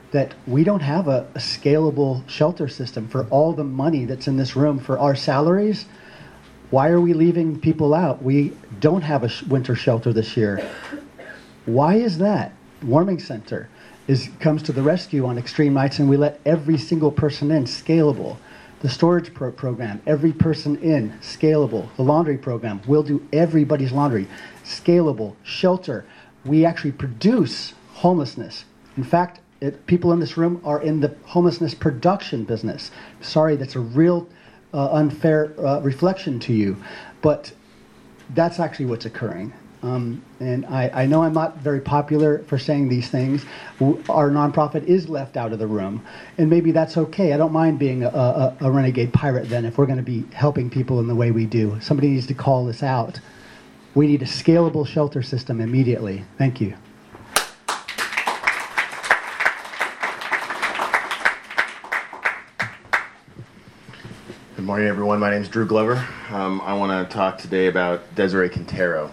Speaker 14: that we don't have a, a scalable shelter system for all the money that's in this room for our salaries. Why are we leaving people out? We don't have a sh- winter shelter this year. Why is that? Warming Center is comes to the rescue on extreme nights, and we let every single person in, scalable. The storage pro- program, every person in, scalable. The laundry program, we'll do everybody's laundry, scalable. Shelter, we actually produce homelessness. In fact, it, people in this room are in the homelessness production business. Sorry, that's a real uh, unfair uh, reflection to you, but that's actually what's occurring. Um, and I, I know I'm not very popular for saying these things. W- Our nonprofit is left out of the room, and maybe that's okay. I don't mind being a, a, a renegade pirate then if we're going to be helping people in the way we do. Somebody needs to call this out. We need a scalable shelter system immediately. Thank you.
Speaker 15: Good morning, everyone. My name is Drew Glover. Um, I want to talk today about Desiree Quintero.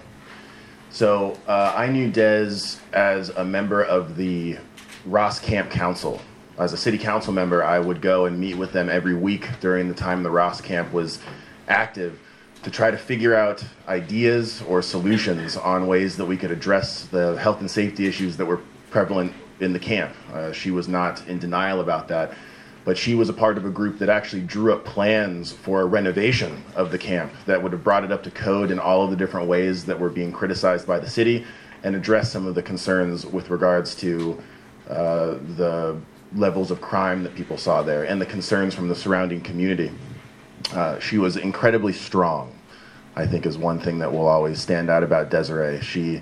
Speaker 15: So uh, I knew Des as a member of the Ross Camp Council. As a city council member, I would go and meet with them every week during the time the Ross Camp was active to try to figure out ideas or solutions on ways that we could address the health and safety issues that were prevalent in the camp. Uh, she was not in denial about that, but she was a part of a group that actually drew up plans for a renovation of the camp that would have brought it up to code in all of the different ways that were being criticized by the city and address some of the concerns with regards to uh, the levels of crime that people saw there and the concerns from the surrounding community. Uh, she was incredibly strong, I think, is one thing that will always stand out about Desiree. She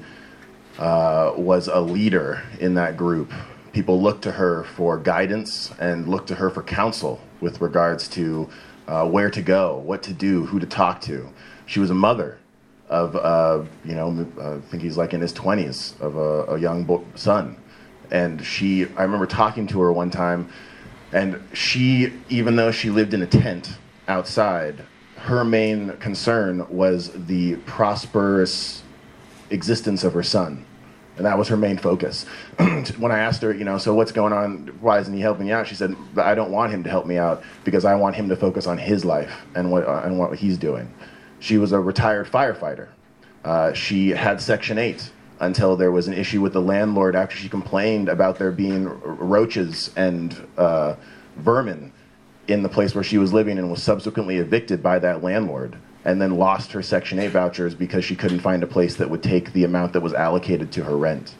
Speaker 15: uh, was a leader in that group. People looked to her for guidance and looked to her for counsel with regards to uh, where to go, what to do, who to talk to. She was a mother of, uh, you know, I think he's like in his twenties, of a, a young bo- son. And she, I remember talking to her one time, and she, even though she lived in a tent outside, her main concern was the prosperous existence of her son. And that was her main focus. When I asked her, you know, so what's going on? Why isn't he helping you out? She said, I don't want him to help me out because I want him to focus on his life and what uh, and what he's doing. She was a retired firefighter. Uh, she had Section eight until there was an issue with the landlord after she complained about there being roaches and uh, vermin in the place where she was living, and was subsequently evicted by that landlord, and then lost her Section eight vouchers because she couldn't find a place that would take the amount that was allocated to her rent.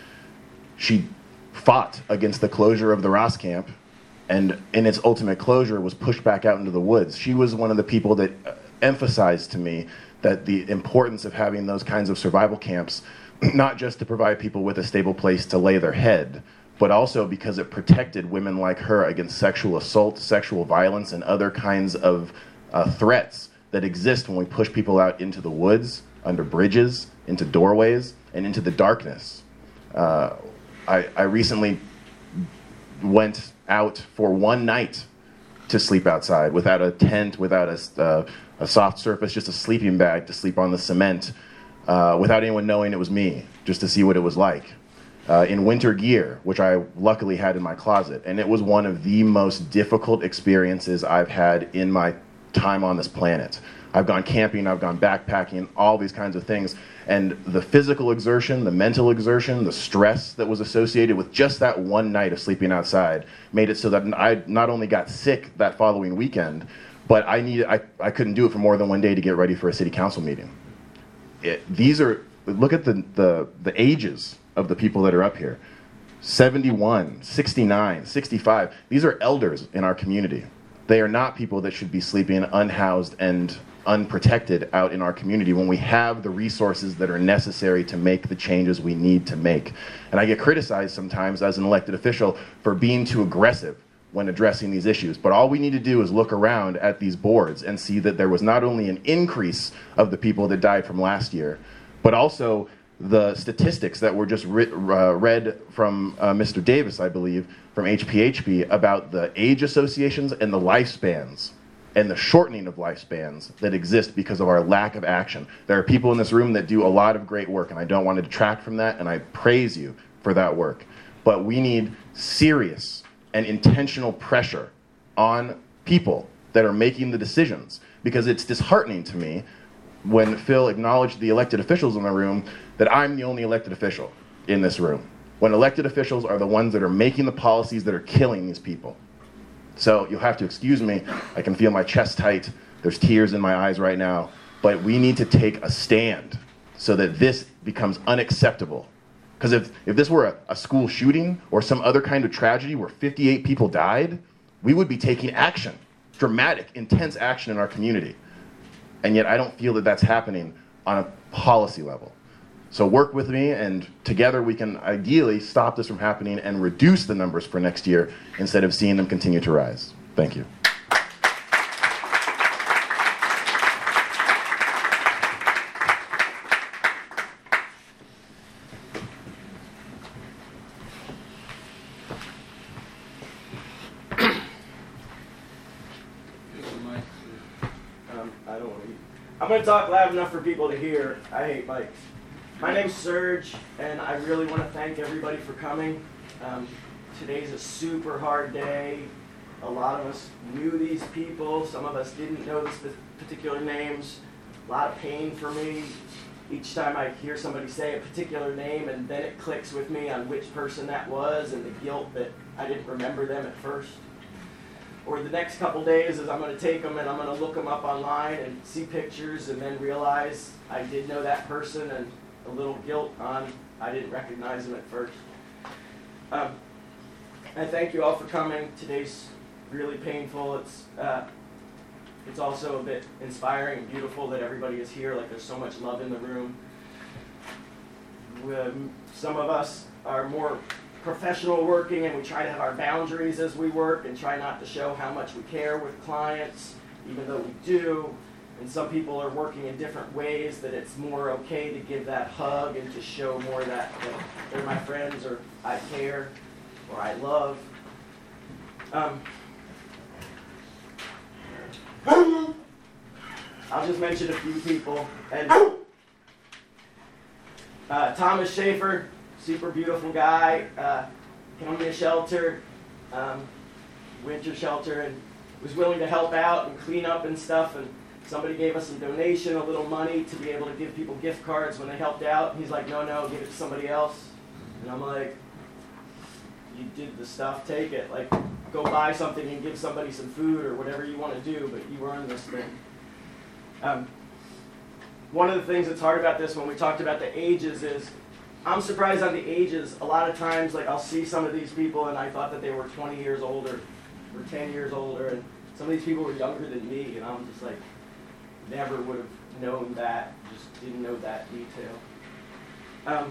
Speaker 15: She fought against the closure of the Ross Camp, and in its ultimate closure was pushed back out into the woods. She was one of the people that emphasized to me that the importance of having those kinds of survival camps, not just to provide people with a stable place to lay their head, but also because it protected women like her against sexual assault, sexual violence, and other kinds of uh, threats that exist when we push people out into the woods, under bridges, into doorways, and into the darkness. Uh, I, I recently went out for one night to sleep outside without a tent, without a, uh, a soft surface, just a sleeping bag to sleep on the cement, uh, without anyone knowing it was me, just to see what it was like. Uh, in winter gear, which I luckily had in my closet. And it was one of the most difficult experiences I've had in my time on this planet. I've gone camping, I've gone backpacking, all these kinds of things. And the physical exertion, the mental exertion, the stress that was associated with just that one night of sleeping outside made it so that I not only got sick that following weekend, but I needed, I, I couldn't do it for more than one day to get ready for a city council meeting. It, these are, look at the, the, the ages of the people that are up here. seventy-one, sixty-nine, sixty-five. These are elders in our community. They are not people that should be sleeping unhoused and unprotected out in our community when we have the resources that are necessary to make the changes we need to make. And I get criticized sometimes as an elected official for being too aggressive when addressing these issues. But all we need to do is look around at these boards and see that there was not only an increase of the people that died from last year, but also the statistics that were just re- uh, read from uh, Mister Davis, I believe, from H P H P about the age associations and the lifespans and the shortening of lifespans that exist because of our lack of action. There are people in this room that do a lot of great work, and I don't want to detract from that, and I praise you for that work. but we need serious and intentional pressure on people that are making the decisions, because it's disheartening to me when Phil acknowledged the elected officials in the room that I'm the only elected official in this room, when elected officials are the ones that are making the policies that are killing these people. So you'll have to excuse me. I can feel my chest tight. There's tears in my eyes right now. But we need to take a stand so that this becomes unacceptable. Because if, if this were a, a school shooting or some other kind of tragedy where fifty-eight people died, we would be taking action, dramatic, intense action in our community. And yet I don't feel that that's happening on a policy level. So work with me, and together we can ideally stop this from happening and reduce the numbers for next year instead of seeing them continue to rise. Thank you.
Speaker 16: Um, I don't want to eat. I'm going to talk loud enough for people to hear. I hate mics. My name's Serge, and I really want to thank everybody for coming. Um, today's a super hard day. A lot of us knew these people. Some of us didn't know the particular names. A lot of pain for me. Each time I hear somebody say a particular name, and then it clicks with me on which person that was, and the guilt that I didn't remember them at first. Or the next couple days is I'm going to take them and I'm going to look them up online and see pictures and then realize I did know that person, and a little guilt on I didn't recognize them at first. Um, I thank you all for coming. Today's really painful. It's uh, it's also a bit inspiring and beautiful that everybody is here. Like, there's so much love in the room. Um, some of us are more professional working, and we try to have our boundaries as we work and try not to show how much we care with clients, even though we do. And some people are working in different ways that it's more okay to give that hug and to show more that, that they're my friends, or I care, or I love. Um, I'll just mention a few people. And uh, Thomas Schaefer, super beautiful guy, uh, Columbia Shelter, um, winter shelter, and was willing to help out and clean up and stuff. And somebody gave us some donation, a little money to be able to give people gift cards when they helped out. And he's like, no, no, give it to somebody else. And I'm like, you did the stuff, take it. Like, go buy something and give somebody some food or whatever you want to do, but you earned this thing. Um, one of the things that's hard about this when we talked about the ages is, I'm surprised on the ages. A lot of times, like, I'll see some of these people and I thought that they were twenty years older or ten years older, and some of these people were younger than me, and I'm just like, never would have known that, just didn't know that detail. Um,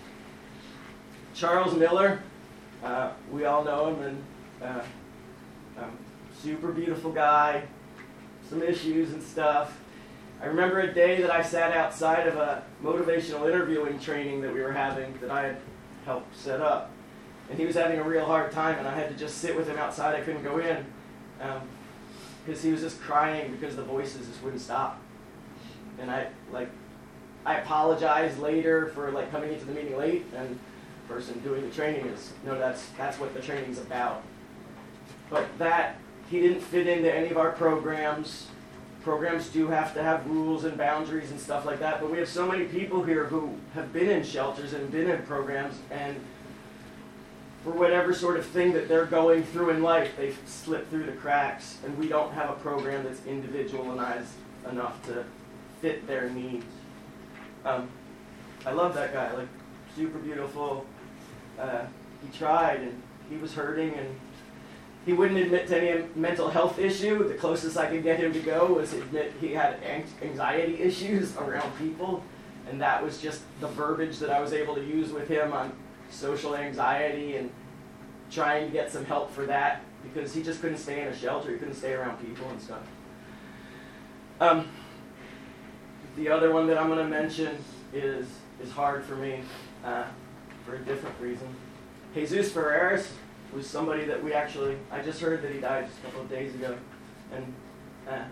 Speaker 16: Charles Miller, uh, we all know him, and uh, um, super beautiful guy, some issues and stuff. I remember a day that I sat outside of a motivational interviewing training that we were having that I had helped set up. And he was having a real hard time, and I had to just sit with him outside. I couldn't go in because um, he was just crying because the voices just wouldn't stop. And I like, I apologized later for like coming into the meeting late, and the person doing the training is, no, that's that's what the training's about. But that, he didn't fit into any of our programs. Programs do have to have rules and boundaries and stuff like that, but we have so many people here who have been in shelters and been in programs, and for whatever sort of thing that they're going through in life, they've slipped through the cracks, and we don't have a program that's individualized enough to fit their needs. Um, I love that guy, like, super beautiful. Uh, he tried, and he was hurting, and he wouldn't admit to any mental health issue. The closest I could get him to go was admit he had anxiety issues around people, and that was just the verbiage that I was able to use with him on social anxiety and trying to get some help for that, because he just couldn't stay in a shelter. He couldn't stay around people and stuff. Um, the other one that I'm going to mention is is hard for me uh, for a different reason. Jesus Ferreras was somebody that we actually, I just heard that he died just a couple of days ago. And uh,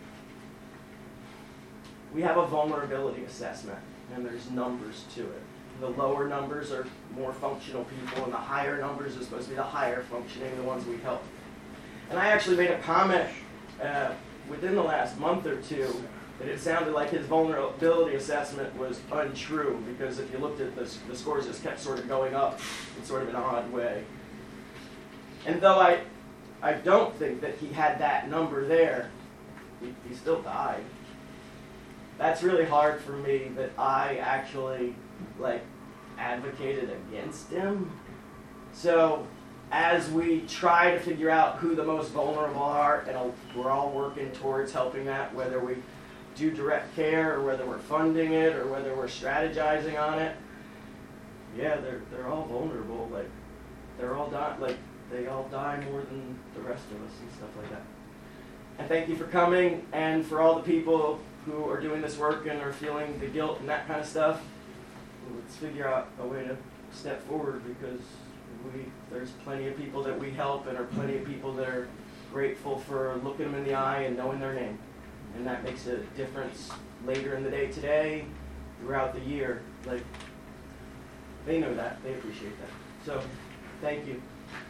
Speaker 16: we have a vulnerability assessment, and there's numbers to it. the lower numbers are more functional people, and the higher numbers are supposed to be the higher functioning, the ones we help. And I actually made a comment uh, within the last month or two that it sounded like his vulnerability assessment was untrue, because if you looked at the, the scores, just kept sort of going up in sort of an odd way. And though I, I don't think that he had that number there, he, he still died. That's really hard for me that I actually like advocated against him. So as we try to figure out who the most vulnerable are, and we're all working towards helping that, whether we do direct care or whether we're funding it or whether we're strategizing on it, yeah, they're they're all vulnerable. Like they're all die, like they all die more than the rest of us and stuff like that. And thank you for coming, and for all the people who are doing this work and are feeling the guilt and that kind of stuff. Let's figure out a way to step forward, because we there's plenty of people that we help, and are plenty of people that are grateful for looking them in the eye and knowing their name. And that makes a difference later in the day today, throughout the year. Like, they know that. They appreciate that. So, thank you.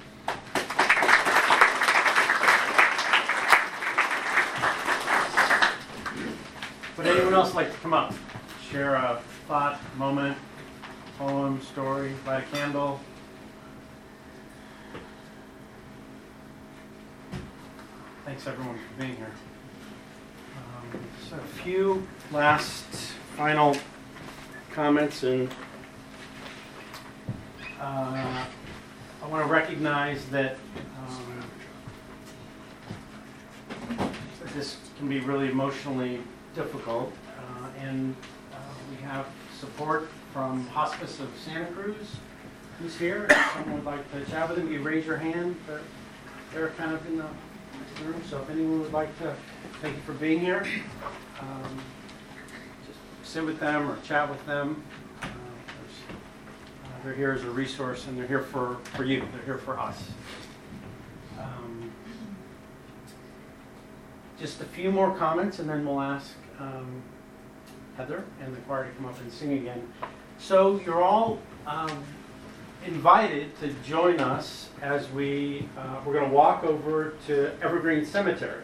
Speaker 2: Would anyone else like to come up? Share a thought, moment, poem, story, light a candle? Thanks everyone for being here. Um, so a few last final comments, and uh, I want to recognize that um, this can be really emotionally difficult, uh, and uh, we have support from Hospice of Santa Cruz, who's here. If someone would like to chat with them, you raise your hand. They're, they're kind of in the room, so if anyone would like to, thank you for being here. Um, just sit with them or chat with them. Uh, uh, they're here as a resource, and they're here for, for you. They're here for us. Um, just a few more comments, and then we'll ask um, Heather and the choir to come up and sing again. So you're all um, invited to join us as we, uh, we're going to walk over to Evergreen Cemetery.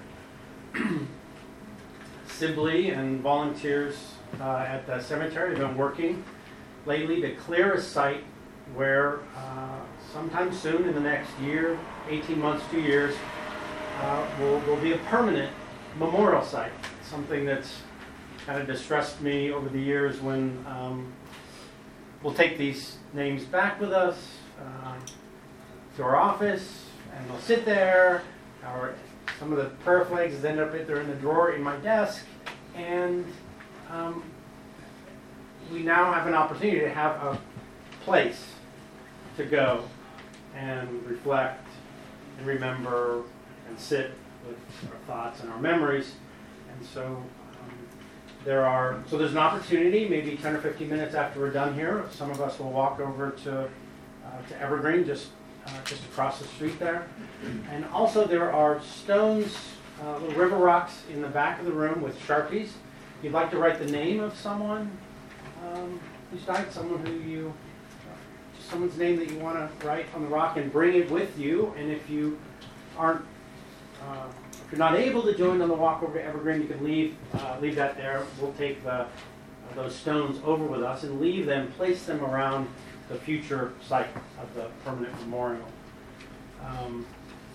Speaker 2: Sibley and volunteers uh, at the cemetery have been working lately to clear a site where uh, sometime soon in the next year, eighteen months, two years, uh, will, will be a permanent memorial site. Something that's kind of distressed me over the years when um, we'll take these names back with us uh, to our office, and they'll sit there, or some of the prayer flags end up they're in the drawer in my desk, and um, we now have an opportunity to have a place to go and reflect and remember and sit with our thoughts and our memories. And so um, there are so there's an opportunity, maybe ten or fifteen minutes after we're done here, some of us will walk over to uh, to Evergreen, just uh, just across the street there. And also there are stones, uh, little river rocks in the back of the room with Sharpies. If you'd like to write the name of someone um, who's died, someone who you, uh, just someone's name that you want to write on the rock, and bring it with you. And if you aren't, uh, if you're not able to join on the walk over to Evergreen, you can leave uh, leave that there. We'll take the, uh, those stones over with us and leave them, place them around the future site of the permanent memorial. Um,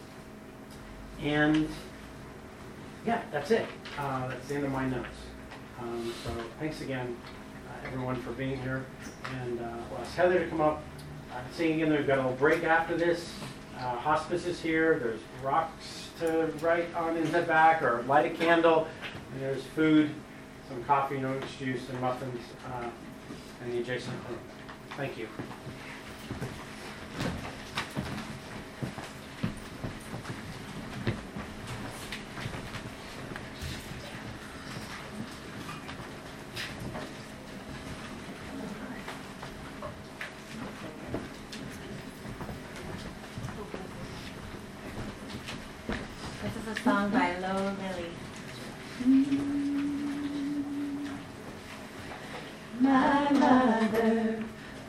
Speaker 2: and yeah, that's it. Uh, that's the end of my notes. Um, so thanks again, uh, everyone, for being here. And uh, we'll ask Heather to come up, uh, sing again. We've got a little break after this. Uh, hospice is here. There's rocks to write on in the back, or light a candle. And there's food, some coffee, and orange juice, and muffins uh, in the adjacent room. Thank you.
Speaker 1: This is a song by Lo Lily.
Speaker 17: My mother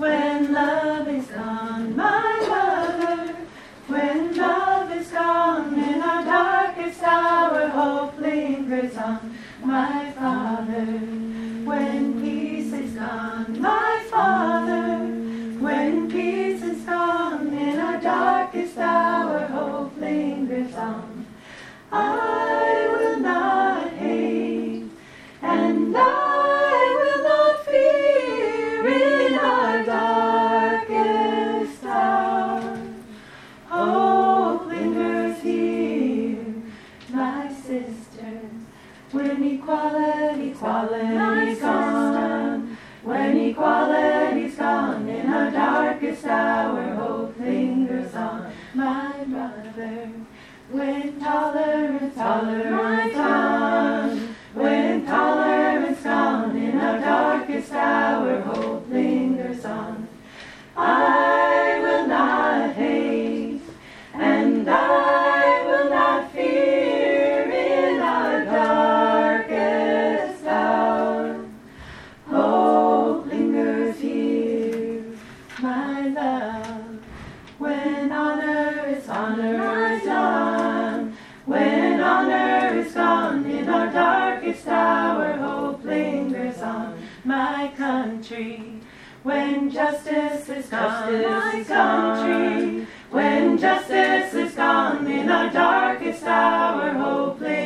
Speaker 1: when love is gone, my mother. When love is gone in our darkest hour, hope lingers on, my father. When peace is gone, my father. When peace is gone in our darkest hour, hope lingers on. I will not hate, and I will not fear in our darkest hour. Hope lingers here, my sisters. When equality's equality's gone, when equality's gone in our darkest hour, hope lingers on, my brother. When tolerance, tolerance gone, when tolerance gone in our darkest hour, hope lingers on. I will not hate, and I will not fear in our darkest hour. Hope lingers here, my love. When honor is honor is done, when honor is gone in our darkest hour, hope lingers on, my country. When justice is gone, my country. When justice is gone in our darkest hour, hope lingers